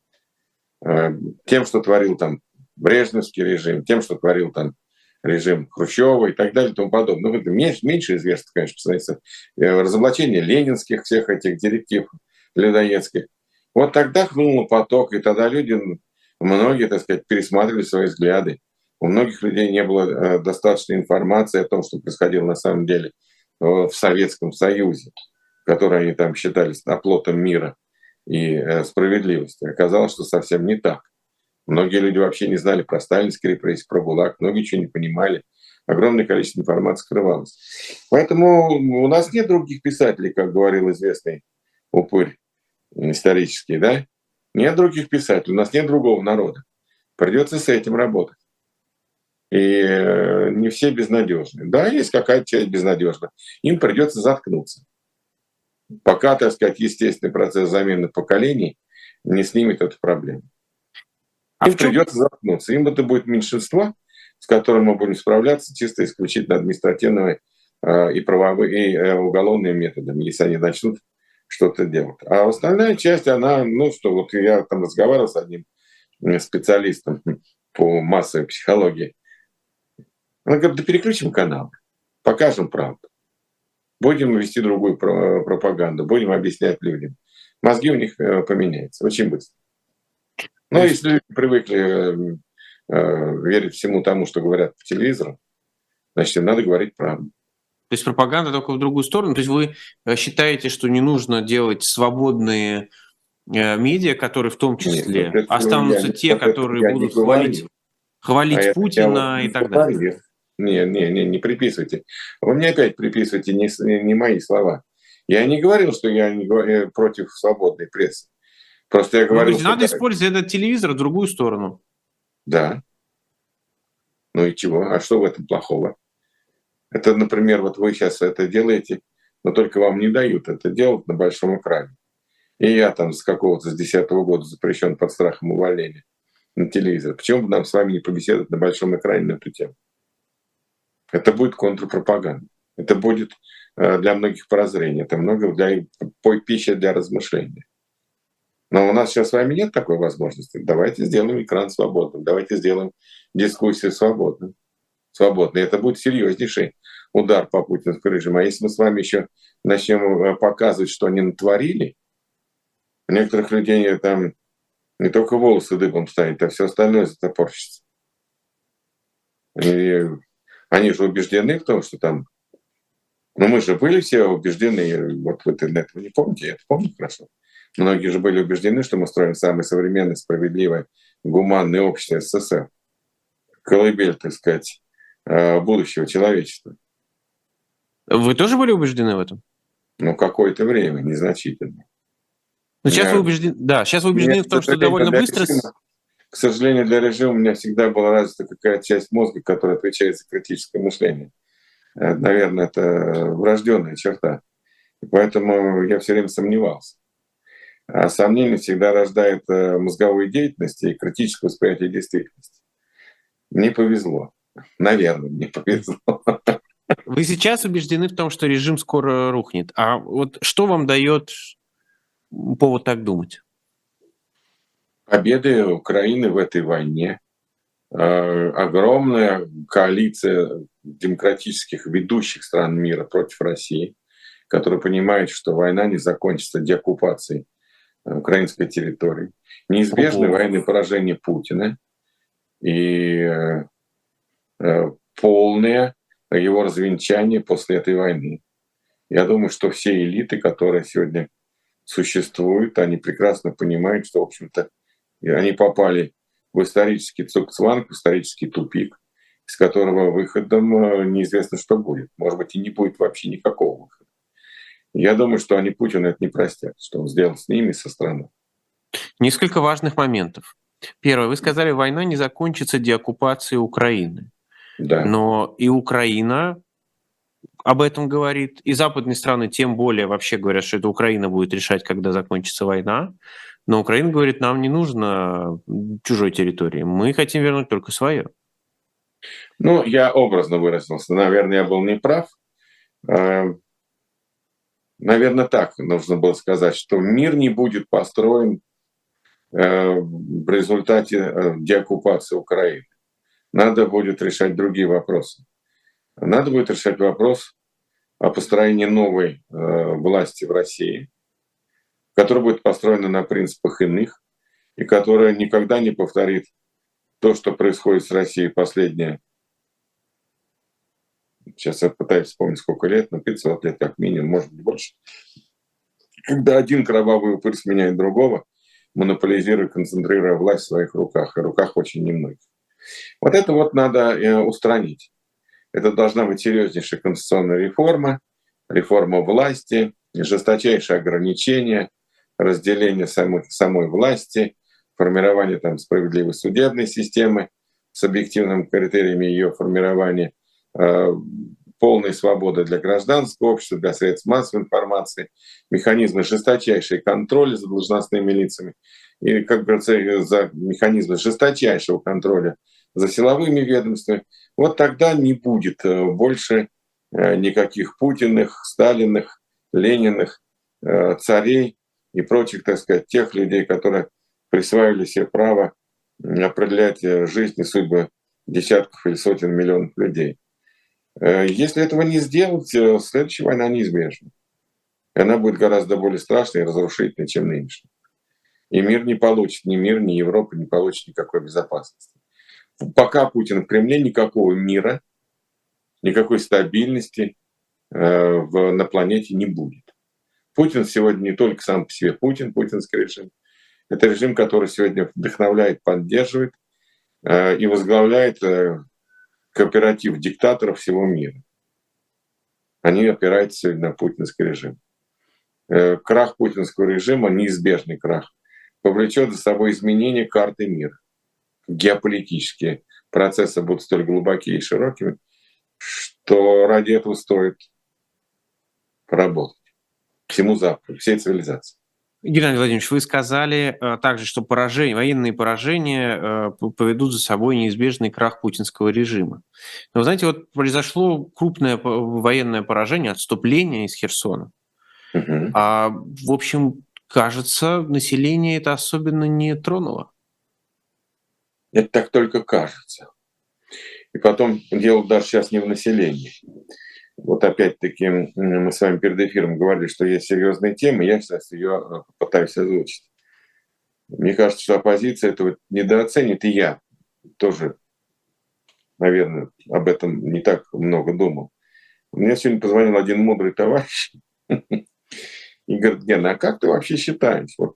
Speaker 2: тем, что творил там Брежневский режим, тем, что творил там режим Хрущева и так далее и тому подобное. Ну, это меньше известно, конечно, по разоблачение ленинских всех этих директив людоедских. Вот тогда хлынул поток, и тогда люди, многие, так сказать, пересматривали свои взгляды. У многих людей не было достаточной информации о том, что происходило на самом деле в Советском Союзе, который они там считали оплотом мира и справедливости. Оказалось, что совсем не так. Многие люди вообще не знали про сталинские репрессии, про ГУЛАГ, многие ничего не понимали. Огромное количество информации скрывалось. Поэтому у нас нет других писателей, как говорил известный упырь исторический, да? Нет других писателей, у нас нет другого народа. Придется с этим работать. И не все безнадежны. Да, есть какая-то часть безнадежна. Им придется заткнуться. Пока, так сказать, естественный процесс замены поколений не снимет эту проблему. Им придется заткнуться. Им это будет меньшинство, с которым мы будем справляться чисто исключительно административными и правовыми, и уголовными методами, если они начнут что-то делать. А основная часть, она, ну что, вот я там разговаривал с одним специалистом по массовой психологии. Он говорит, да переключим канал, покажем правду. Будем вести другую пропаганду, будем объяснять людям. Мозги у них поменяются очень быстро. Но если люди привыкли верить всему тому, что говорят по телевизору, значит, им надо говорить правду.
Speaker 1: То есть пропаганда только в другую сторону? То есть вы считаете, что не нужно делать свободные медиа, которые в том числе
Speaker 2: Нет,
Speaker 1: останутся те, которые будут хвалить Путина и так далее?
Speaker 2: Не приписывайте. Вы мне опять приписываете не мои слова. Я не говорил, что я не говорю против свободной прессы. Просто я говорил,
Speaker 1: что надо использовать этот телевизор в другую сторону.
Speaker 2: Да. Ну и чего? А что в этом плохого? Это, например, вот вы сейчас это делаете, но только вам не дают это делать на большом экране. И я там с 10-го года запрещен под страхом увольнения на телевизор. Почему бы нам с вами не побеседовать на большом экране на эту тему? Это будет контрпропаганда. Это будет для многих прозрение. Это пища для размышления. Но у нас сейчас с вами нет такой возможности. Давайте сделаем экран свободным. Давайте сделаем дискуссию свободным. Это будет серьезнейший удар по путинскому режиму. А если мы с вами еще начнем показывать, что они натворили, у некоторых людей там не только волосы дыбом станет, а все остальное затопорщится. И они же убеждены в том, что там... Ну, мы же были все убеждены, вот вы этого не помните, я это помню хорошо. Многие же были убеждены, что мы строим самое современное, справедливое, гуманное общество СССР. Колыбель, так сказать, будущего человечества.
Speaker 1: Вы тоже были убеждены в этом?
Speaker 2: Ну, какое-то время, незначительно.
Speaker 1: Но сейчас вы убеждены, сейчас вы убеждены в том, что довольно быстро...
Speaker 2: К сожалению, для режима у меня всегда была развита какая-то часть мозга, которая отвечает за критическое мышление. Наверное, это врожденная черта. И поэтому я все время сомневался. А сомнение всегда рождает мозговую деятельность и критическое восприятие действительности. Мне повезло. Наверное, мне повезло.
Speaker 1: Вы сейчас убеждены в том, что режим скоро рухнет. А вот что вам дает повод так думать?
Speaker 2: Победы Украины в этой войне, огромная коалиция демократических ведущих стран мира против России, которые понимают, что война не закончится деоккупацией украинской территории, неизбежное военное поражение Путина и полное его развенчание после этой войны. Я думаю, что все элиты, которые сегодня существуют, они прекрасно понимают, что, в общем-то, они попали в исторический цугцванг, в исторический тупик, из которого выходом неизвестно, что будет. Может быть, и не будет вообще никакого выхода. Я думаю, что они Путину это не простят, что он сделал с ними, со страной.
Speaker 1: Несколько важных моментов. Первое. Вы сказали, война не закончится деоккупацией Украины.
Speaker 2: Да.
Speaker 1: Но и Украина об этом говорит, и западные страны тем более вообще говорят, что это Украина будет решать, когда закончится война. Но Украина говорит, нам не нужно чужой территории, мы хотим вернуть только свое.
Speaker 2: Ну, я образно выразился. Наверное, я был неправ. Наверное, так нужно было сказать, что мир не будет построен в результате деоккупации Украины. Надо будет решать другие вопросы. Надо будет решать вопрос о построении новой власти в России, которая будет построена на принципах иных и которая никогда не повторит то, что происходит с Россией последние. Сейчас я пытаюсь вспомнить, сколько лет, но 500 лет как минимум, может быть больше. Когда один кровавый упырь сменяет другого, монополизируя, концентрируя власть в своих руках, и в руках очень немногих. Вот это вот надо устранить. Это должна быть серьезнейшая конституционная реформа, реформа власти, жесточайшее ограничение, разделение самой власти, формирование там справедливой судебной системы с объективными критериями ее формирования, полной свободы для гражданского общества, для средств массовой информации, механизмы жесточайшего контроля за должностными лицами и, как говорится, за механизмы жесточайшего контроля за силовыми ведомствами. Вот тогда не будет больше никаких Путиных, Сталиных, Лениных, царей и прочих, так сказать, тех людей, которые присваивали себе право определять жизнь и судьбы десятков или сотен миллионов людей. Если этого не сделать, следующая война неизбежна. И она будет гораздо более страшной и разрушительной, чем нынешняя. И мир не получит, ни мир, ни Европа не получит никакой безопасности. Пока Путин в Кремле, никакого мира, никакой стабильности на планете не будет. Путин сегодня не только сам по себе Путин, путинский режим. Это режим, который сегодня вдохновляет, поддерживает и возглавляет кооператив диктаторов всего мира. Они опираются сегодня на путинский режим. Крах путинского режима, неизбежный крах, повлечет за собой изменение карты мира. Геополитические процессы будут столь глубокие и широкими, что ради этого стоит поработать. Всему Западу, всей цивилизации.
Speaker 1: Геннадий Владимирович, вы сказали также, что военные поражения поведут за собой неизбежный крах путинского режима. Но вы знаете, вот произошло крупное военное поражение, отступление из Херсона. В общем, кажется, население это особенно не тронуло.
Speaker 2: Это так только кажется. И потом дело даже сейчас не в населении. Вот опять-таки мы с вами перед эфиром говорили, что есть серьезные темы, я сейчас ее пытаюсь озвучить. Мне кажется, что оппозиция этого недооценит, и я тоже, наверное, об этом не так много думал. Мне сегодня позвонил один мудрый товарищ и говорит: Гена, а как ты вообще считаешь, вот,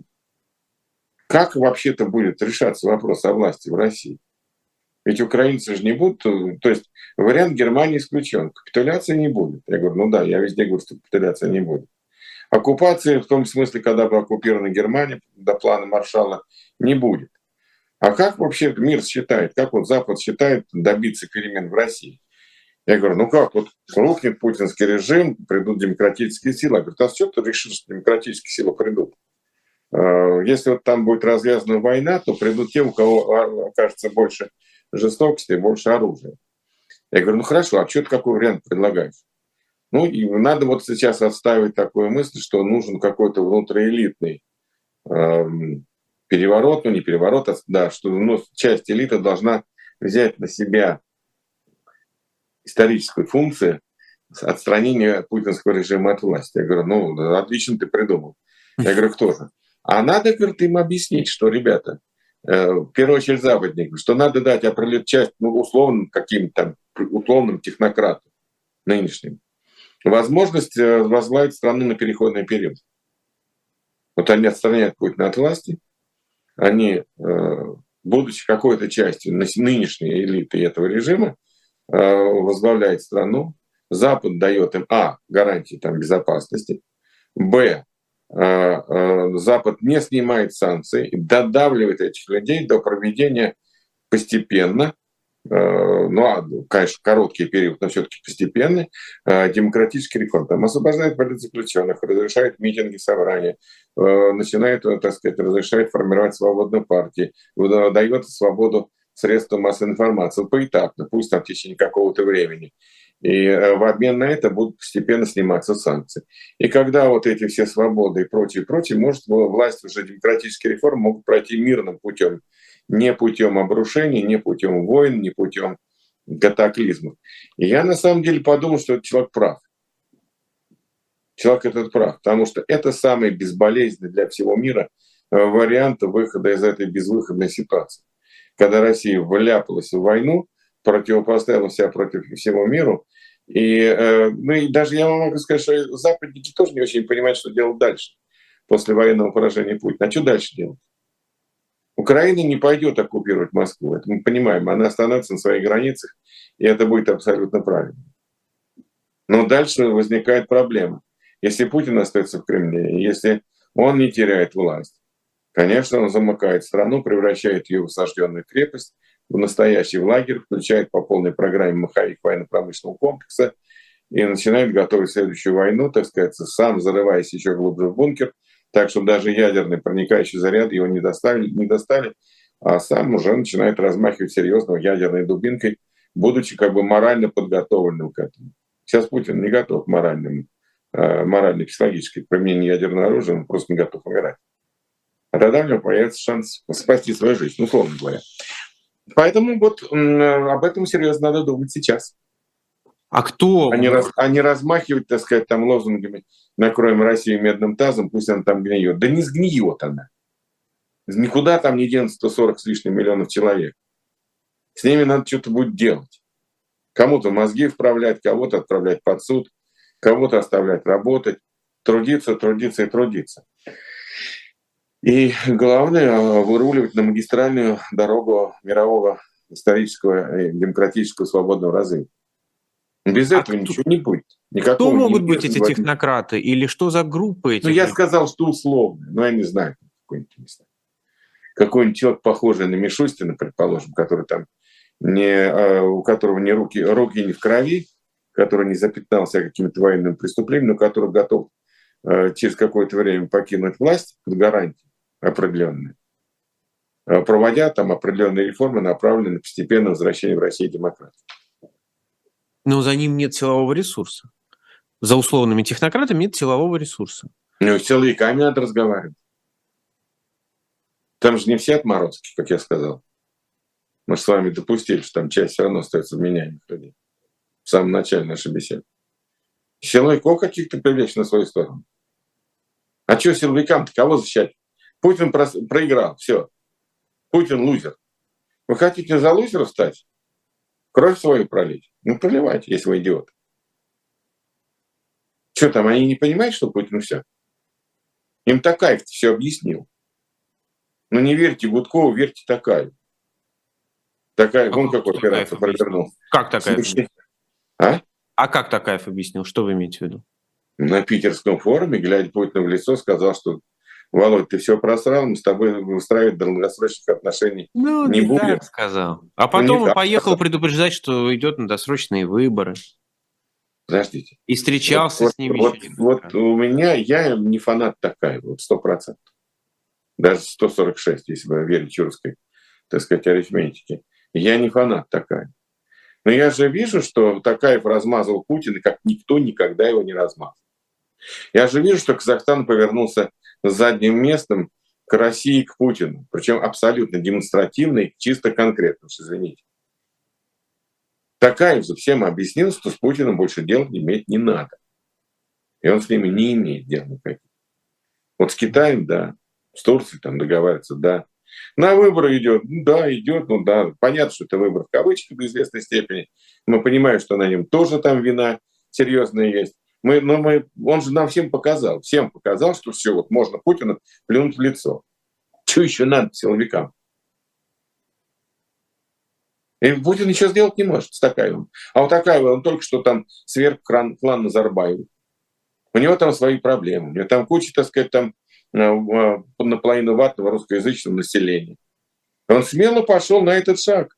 Speaker 2: как вообще-то будет решаться вопрос о власти в России? Ведь украинцы же не будут, то есть вариант Германии исключен, капитуляции не будет. Я говорю, ну да, я везде говорю, что капитуляции не будет. Оккупации в том смысле, когда бы оккупирована Германия, до плана Маршалла, не будет. А как вообще мир считает, как вот Запад считает добиться перемен в России? Я говорю, ну как, вот рухнет путинский режим, придут демократические силы. Я говорю, а что ты решил, что демократические силы придут? Если вот там будет развязана война, то придут те, у кого окажется больше жестокости и больше оружия. Я говорю, ну хорошо, а что ты какой вариант предлагаешь? Ну, и надо вот сейчас отставить такую мысль, что нужен какой-то внутриэлитный переворот, ну не переворот, да, что часть элиты должна взять на себя историческую функцию отстранения путинского режима от власти. Я говорю, ну отлично ты придумал. Я говорю, кто же? А надо, говорит, им объяснить, что, ребята, в первую очередь западникам, что надо дать определенную часть, ну, условным каким-то условным технократам нынешним возможность возглавить страну на переходный период. Вот они отстраняют Путина от власти, они будучи какой-то частью нынешней элиты этого режима, возглавляет страну. Запад дает им, гарантии там, безопасности, Запад не снимает санкции, додавливает этих людей до проведения постепенно, конечно, короткий период, но все-таки постепенный, демократический реформ. Там освобождает политзаключенных, разрешает митинги, собрания, начинает, так сказать, разрешает формировать свободные партии, дает свободу средствам массовой информации поэтапно, пусть там в течение какого-то времени. И в обмен на это будут постепенно сниматься санкции. И когда вот эти все свободы и прочее, может власть уже демократические реформы могут пройти мирным путем, не путем обрушений, не путем войн, не путем катаклизмов. И я на самом деле подумал, что этот человек прав. Человек этот прав, потому что это самый безболезненный для всего мира вариант выхода из этой безвыходной ситуации. Когда Россия вляпалась в войну, противопоставила себя против всего мира. И даже я могу сказать, что западники тоже не очень понимают, что делать дальше после военного поражения Путина. А что дальше делать? Украина не пойдет оккупировать Москву. Это мы понимаем. Она останется на своих границах, и это будет абсолютно правильно. Но дальше возникает проблема. Если Путин остается в Кремле, если он не теряет власть, конечно, он замыкает страну, превращает ее в осажденную крепость, в настоящий лагерь, включает по полной программе маховик военно-промышленного комплекса и начинает готовить следующую войну, так сказать, сам зарываясь еще глубже в бункер, так, чтобы даже ядерный проникающий заряд его не достали, а сам уже начинает размахивать серьезно ядерной дубинкой, будучи как бы морально подготовленным к этому. Сейчас Путин не готов к морально-психологически к применению ядерного оружия, он просто не готов умирать. А тогда у него появится шанс спасти свою жизнь, условно говоря. Поэтому вот об этом серьезно надо думать сейчас.
Speaker 1: А кто?
Speaker 2: А не размахивать, так сказать, там лозунгами «накроем Россию медным тазом, пусть она там гниет». Да не сгниет она. Никуда там не денется 140 с лишним миллионов человек. С ними надо что-то будет делать. Кому-то мозги вправлять, кого-то отправлять под суд, кого-то оставлять работать, трудиться. И главное, выруливать на магистральную дорогу мирового исторического и демократического свободного развития. Без этого ничего не будет.
Speaker 1: Кто могут быть эти технократы? Или что за группы эти?
Speaker 2: Я сказал, что условно. Я не знаю, какой-нибудь человек, похожий на Мишустина, предположим, который там у которого не руки не в крови, который не запятнался какими-то военными преступлениями, но который готов через какое-то время покинуть власть под гарантией определенные, проводя там определенные реформы, направленные на постепенное возвращение в Россию демократии.
Speaker 1: Но за ним нет силового ресурса. За условными технократами нет силового ресурса.
Speaker 2: С силовиками надо разговаривать. Там же не все отморозки, как я сказал. Мы с вами допустили, что там часть все равно остается вменяемых людей. В самом начале нашей беседы. Силовиков каких-то привлечь на свою сторону. А что силовикам-то? Кого защищать? Путин проиграл, все. Путин лузер. Вы хотите за лузера стать? Кровь свою пролить? Проливайте, если вы идиот. Что там, они не понимают, что Путин все? Им Токаев все объяснил. Не верьте Гудкову, верьте Токаеву. Токаев, он какой операцию провернул.
Speaker 1: Как Токаев объяснил? А как Токаев объяснил? Что вы имеете в виду?
Speaker 2: На питерском форуме, глядя Путину в лицо, сказал, что Володь, ты все просрал, мы с тобой выстраивать долгосрочных отношений не будем.
Speaker 1: Так сказал. А потом он поехал предупреждать, что идет на досрочные выборы.
Speaker 2: Подождите.
Speaker 1: И встречался с ними.
Speaker 2: Вот у меня, я не фанат Токаева, 100%. Даже 146, если вы верите русской, так сказать, арифметике. Я не фанат Токаева. Но я же вижу, что Токаев размазал Путина, как никто никогда его не размазал. Я же вижу, что Казахстан повернулся задним местом к России, к Путину. Причем абсолютно демонстративно и чисто конкретно, уж извините. Токаев же всем объяснил, что с Путиным больше дел иметь не надо. И он с ними не имеет дел никаких. Вот с Китаем, да. С Турцией там договариваться, да. На выборы идет, идет, понятно, что это выбор в кавычках до известной степени. Мы понимаем, что на нем тоже там вина серьезная есть. Он же нам всем показал, что все, вот можно Путину плюнуть в лицо. Что еще надо силовикам? И Путин ничего сделать не может с Токаевым. А вот Токаев, он только что там сверх клан Назарбаева. У него там свои проблемы. У него там куча, так сказать, там наполовину ватного русскоязычного населения. Он смело пошел на этот шаг.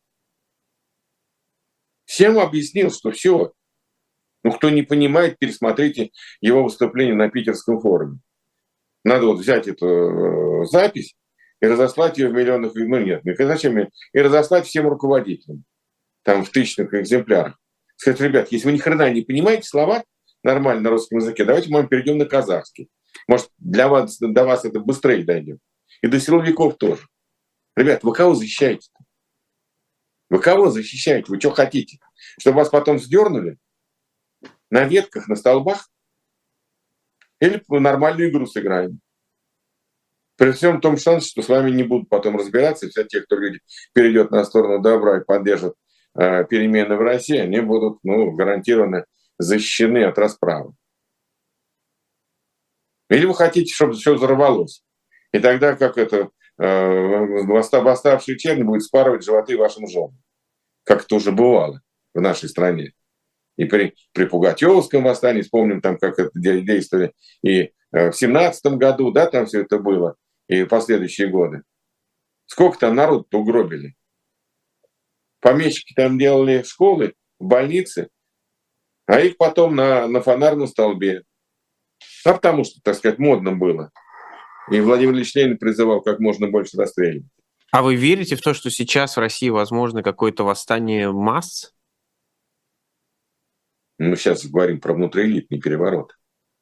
Speaker 2: Всем объяснил, что все. Ну, кто не понимает, пересмотрите его выступление на Питерском форуме. Надо вот взять эту запись и разослать ее в миллионах, ну нет, зачем, и разослать всем руководителям, там в тысячных экземплярах. Сказать, ребят, если вы ни хрена не понимаете слова нормально на русском языке, давайте мы перейдем на казахский. Может, до вас это быстрее дойдет. И до силовиков тоже. Ребят, вы кого защищаете-то? Вы кого защищаете? Вы что хотите? Чтобы вас потом сдернули на ветках, на столбах? Или нормальную игру сыграем? При всем том шансе, что с вами не будут потом разбираться, и все те, кто перейдет на сторону добра и поддержит перемены в России, они будут гарантированно защищены от расправы. Или вы хотите, чтобы все взорвалось? И тогда, как это, восставший чернь будет спарывать животы вашим женам. Как это уже бывало в нашей стране. И при Пугачевском восстании, вспомним там, как это действовали, и в 17-м году, да, там все это было, и в последующие годы. Сколько там народ-то угробили? Помещики там делали школы, больницы, а их потом на фонарном столбе. А потому что, так сказать, модно было. И Владимир Ильич Ленин призывал как можно больше расстреливать.
Speaker 1: А вы верите в то, что сейчас в России возможно какое-то восстание масс?
Speaker 2: Мы сейчас говорим про внутриэлитный переворот.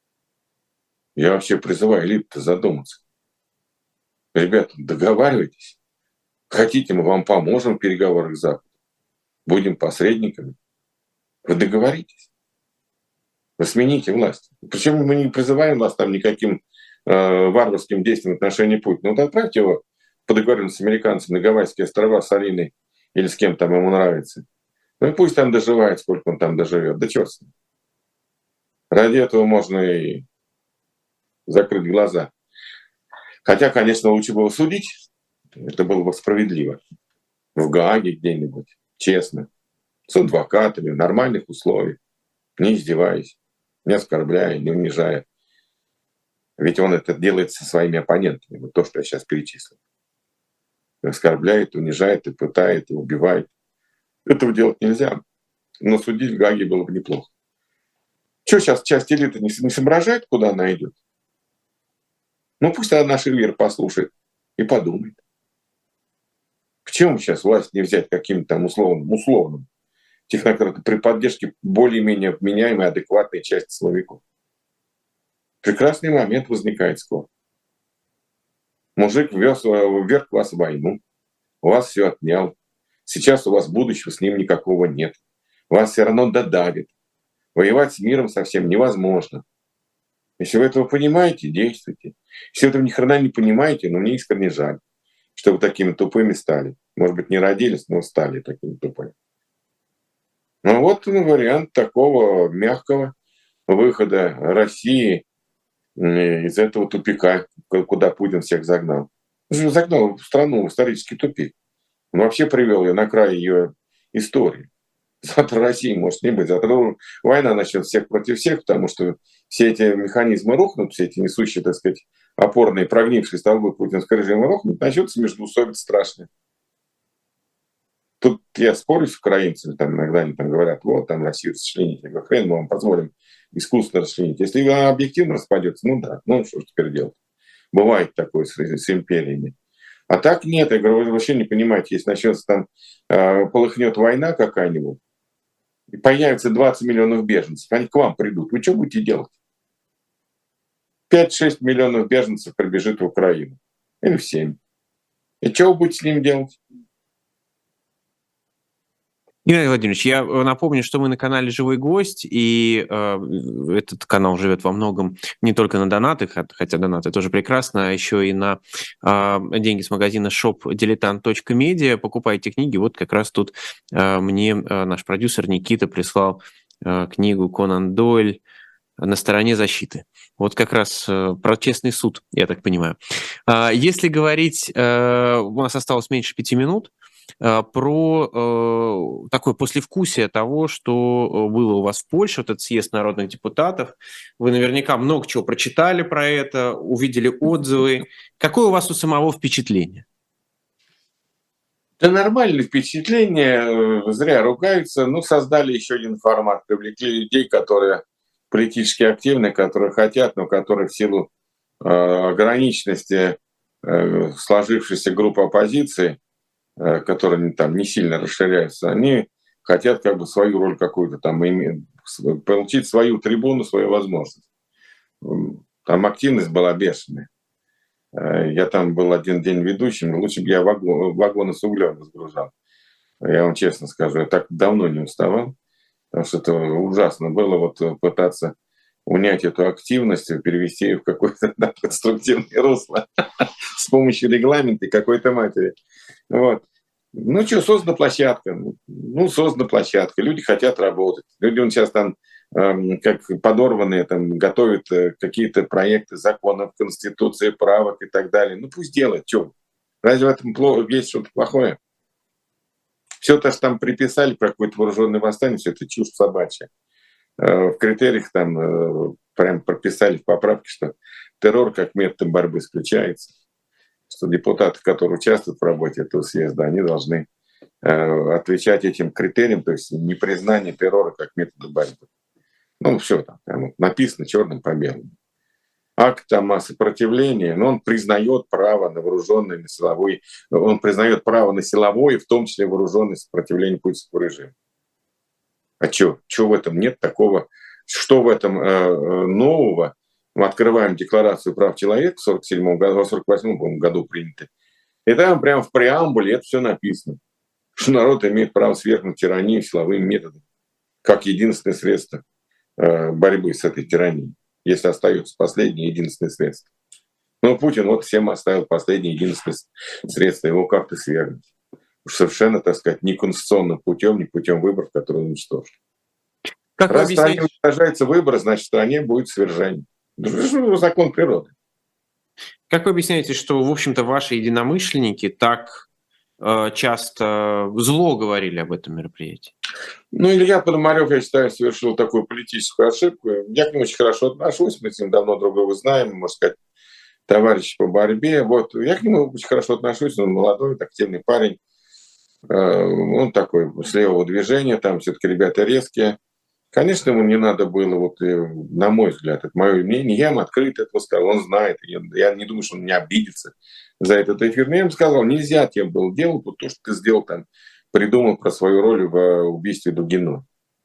Speaker 2: Я вообще призываю элиту задуматься. Ребята, договаривайтесь. Хотите, мы вам поможем в переговорах с Западом. Будем посредниками. Вы договоритесь. Вы смените власть. Причем мы не призываем вас там никаким варварским действиям в отношении Путина. Вот отправьте его по договоренности с американцами на Гавайские острова, с Алиной или с кем там ему нравится. Ну и пусть там доживает, сколько он там доживет. Да черт с ним. Ради этого можно и закрыть глаза. Хотя, конечно, лучше было судить. Это было бы справедливо. В Гааге где-нибудь, честно. С адвокатами, в нормальных условиях. Не издеваясь, не оскорбляя, не унижая. Ведь он это делает со своими оппонентами. Вот то, что я сейчас перечислил. Оскорбляет, унижает, и пытает, и убивает. Этого делать нельзя. Но судить в Гааге было бы неплохо. Что сейчас часть элиты не соображает, куда она идет? Ну пусть она наш эфир послушает и подумает. Почему сейчас власть не взять каким-то там условным технократом при поддержке более-менее вменяемой, адекватной части силовиков? Прекрасный момент возникает скоро. Мужик вверх вас в войну, у вас все отнял. Сейчас у вас будущего с ним никакого нет. Вас все равно додавит. Воевать с миром совсем невозможно. Если вы этого понимаете, действуйте. Если вы этого ни хрена не понимаете, но мне искренне жаль, что вы такими тупыми стали. Может быть, не родились, но стали такими тупыми. Ну вот вариант такого мягкого выхода России из этого тупика, куда Путин всех загнал. Загнал страну в исторический тупик. Он вообще привел ее на край ее истории. Завтра России может не быть. Завтра война начнет всех против всех, потому что все эти механизмы рухнут, все эти несущие, так сказать, опорные, прогнившие столбы путинского режима рухнут, начнется междоусобица страшная. Тут я спорю с украинцами, там иногда они там говорят, вот там Россию расчленить. Я говорю, хрен мы вам позволим искусственно расчленить. Если она объективно распадется, ну да, ну что ж теперь делать. Бывает такое с империями. А так нет, я говорю, вы вообще не понимаете, если начнется там, полыхнет война какая-нибудь, и появится 20 миллионов беженцев, они к вам придут. Вы что будете делать? 5-6 миллионов беженцев прибежит в Украину. Или в 7. И что вы будете с ним делать?
Speaker 1: Геннадий Владимирович, я напомню, что мы на канале «Живой гость», и этот канал живет во многом не только на донатах, хотя донаты тоже прекрасно, а еще и на деньги с магазина shop.diletant.media. Покупайте книги. Вот как раз тут мне наш продюсер Никита прислал книгу «Конан Дойль. На стороне защиты». Вот как раз про честный суд, я так понимаю. Если говорить, у нас осталось меньше 5 минут, про такое послевкусие того, что было у вас в Польше, вот этот съезд народных депутатов. Вы наверняка много чего прочитали про это, увидели отзывы. Какое у вас у самого впечатление?
Speaker 2: Да нормальное впечатление, зря ругаются. Ну, создали еще один формат, привлекли людей, которые политически активны, которые хотят, но которые в силу ограниченности сложившейся группы оппозиции, которые там не сильно расширяются, они хотят как бы свою роль какую-то там получить свою трибуну, свою возможность. Там активность была бешеная. Я там был один день ведущим, лучше бы я вагоны с углем разгружал. Я вам честно скажу, я так давно не уставал, потому что это ужасно было вот пытаться унять эту активность, перевести ее в какое-то конструктивное русло с помощью регламента и какой-то матери. Вот. Ну что, создана площадка. Ну, создана площадка. Люди хотят работать. Люди сейчас там как подорванные, там, готовят какие-то проекты законов, конституции, правок и так далее. Ну пусть делают. Что? Разве в этом есть что-то плохое? Все то, что там приписали про какое-то вооруженное восстание, все это чушь собачья. В критериях там прям прописали в поправке, что террор как метод борьбы исключается, что депутаты, которые участвуют в работе этого съезда, они должны отвечать этим критериям, то есть непризнание террора как метода борьбы. Ну, все там написано черным по белому. Акт там о сопротивлении, но он признает право на вооруженное, на силовой, он признает право на силовое, в том числе вооруженное сопротивление путинскому режиму. А что в этом нет такого? Что в этом нового? Мы открываем Декларацию прав человека в 1947 году, в 1948 году принятой. И там прямо в преамбуле это все написано, что народ имеет право свергнуть тиранию силовым методом, как единственное средство борьбы с этой тиранией, если остается последнее единственное средство. Но Путин вот всем оставил последнее единственное средство его как-то свергнуть. Уж совершенно, так сказать, не конституционным путем, не путем выборов, которые он уничтожил.
Speaker 1: Как вы
Speaker 2: Раз в стране
Speaker 1: объясняете,
Speaker 2: уничтожается выбор, значит, в стране будет свержение. Закон природы.
Speaker 1: как вы объясняете, что, в общем-то, ваши единомышленники так часто зло говорили об этом мероприятии?
Speaker 2: Ну, Илья Пономарев, я считаю, совершил такую политическую ошибку. Я к нему очень хорошо отношусь, мы с ним давно друг друга знаем, можно сказать, товарищ по борьбе. Вот. Я к нему очень хорошо отношусь, он молодой, активный парень. Он такой с левого движения, там все-таки ребята резкие. Конечно, ему не надо было, вот, на мой взгляд, это мое мнение, я ему открыто это сказал, он знает, я не думаю, что он меня обидится за этот эфир. Но я ему сказал, нельзя тебе было делать вот то, что ты сделал там, придумал про свою роль в убийстве Дугиной.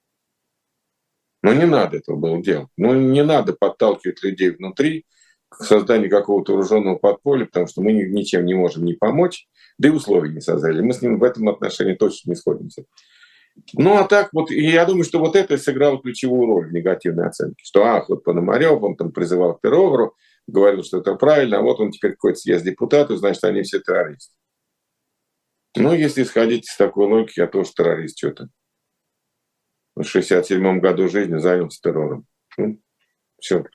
Speaker 2: Но не надо этого было делать. Ну, не надо подталкивать людей внутри к созданию какого-то вооруженного подполья, потому что мы ничем не можем не помочь, да и условия не созрели. Мы с ним в этом отношении точно не сходимся. Ну, а так вот, и я думаю, что вот это сыграло ключевую роль в негативной оценке. Что, вот Пономарев, он там призывал к террору, говорил, что это правильно, а вот он теперь какой-то съезд депутатов, значит, они все террористы. Ну, если исходить из такой логики, я тоже террорист что-то. В 1967 году жизни занялся террором. Ну, все.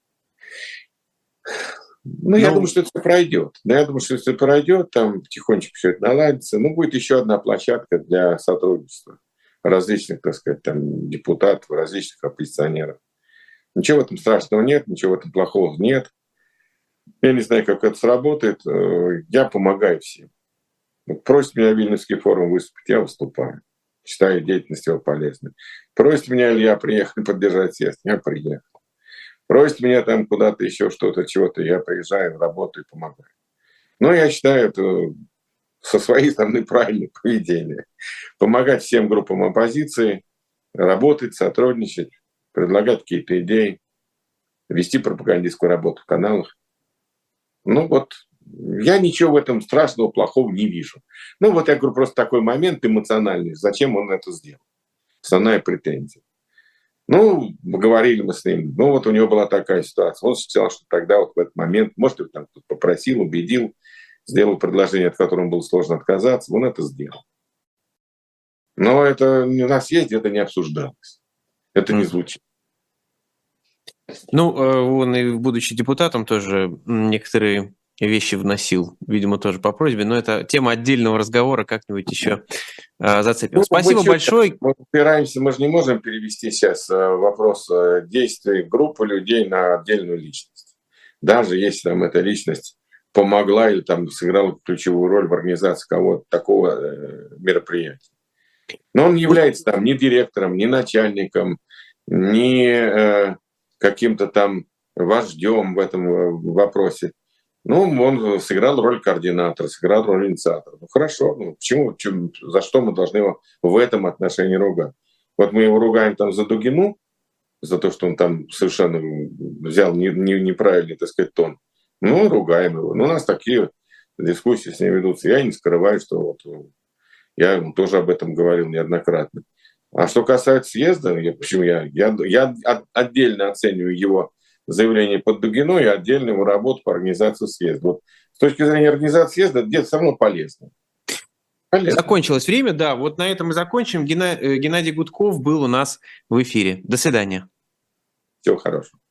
Speaker 2: Ну, я думаю, что это все пройдет. Я думаю, что это пройдет, там потихонечку все это наладится. Ну, будет еще одна площадка для сотрудничества различных, так сказать, там, депутатов, различных оппозиционеров. Ничего в этом страшного нет, ничего в этом плохого нет. Я не знаю, как это сработает. Я помогаю всем. Просит меня Вильнюсский форум выступить, я выступаю. Считаю деятельность его полезной. Просит меня Илья приехать поддержать съезд, я приехал. Просит меня там куда-то еще что-то, чего-то, я приезжаю, работаю, помогаю. Но я считаю, это со своей стороны правильное поведение. Помогать всем группам оппозиции, работать, сотрудничать, предлагать какие-то идеи, вести пропагандистскую работу в каналах. Ну вот, я ничего в этом страшного, плохого не вижу. Ну вот я говорю, просто такой момент эмоциональный, зачем он это сделал. Основная претензия. Ну, поговорили мы с ним. Ну, вот у него была такая ситуация. Он сказал, что тогда вот в этот момент, может, его там кто-то попросил, убедил, сделал предложение, от которого было сложно отказаться. Он это сделал. Но это на съезде это не обсуждалось. Это не звучит.
Speaker 1: Ну, он и будучи депутатом тоже некоторые вещи вносил, видимо, тоже по просьбе, но это тема отдельного разговора, как-нибудь еще зацепим.
Speaker 2: Ну,
Speaker 1: Спасибо большое.
Speaker 2: Мы упираемся, мы же не можем перевести сейчас вопрос действий группы людей на отдельную личность. Даже если там эта личность помогла или там сыграла ключевую роль в организации кого-то такого мероприятия. Но он не является там ни директором, ни начальником, ни каким-то там вождем в этом вопросе. Ну, он сыграл роль координатора, сыграл роль инициатора. Ну, хорошо, ну, почему, за что мы должны его в этом отношении ругать? Вот мы его ругаем там за Дугину, за то, что он там совершенно взял неправильный, так сказать, тон. Ну, ругаем его. Ну, у нас такие дискуссии с ним ведутся. Я не скрываю, что вот я тоже об этом говорил неоднократно. А что касается съезда, я отдельно оцениваю его заявление под Дугину и отдельную его работу по организации съезда. Вот с точки зрения организации съезда, где-то все равно полезно.
Speaker 1: Закончилось время, да. Вот на этом мы закончим. Геннадий Гудков был у нас в эфире. До свидания.
Speaker 2: Всего хорошего.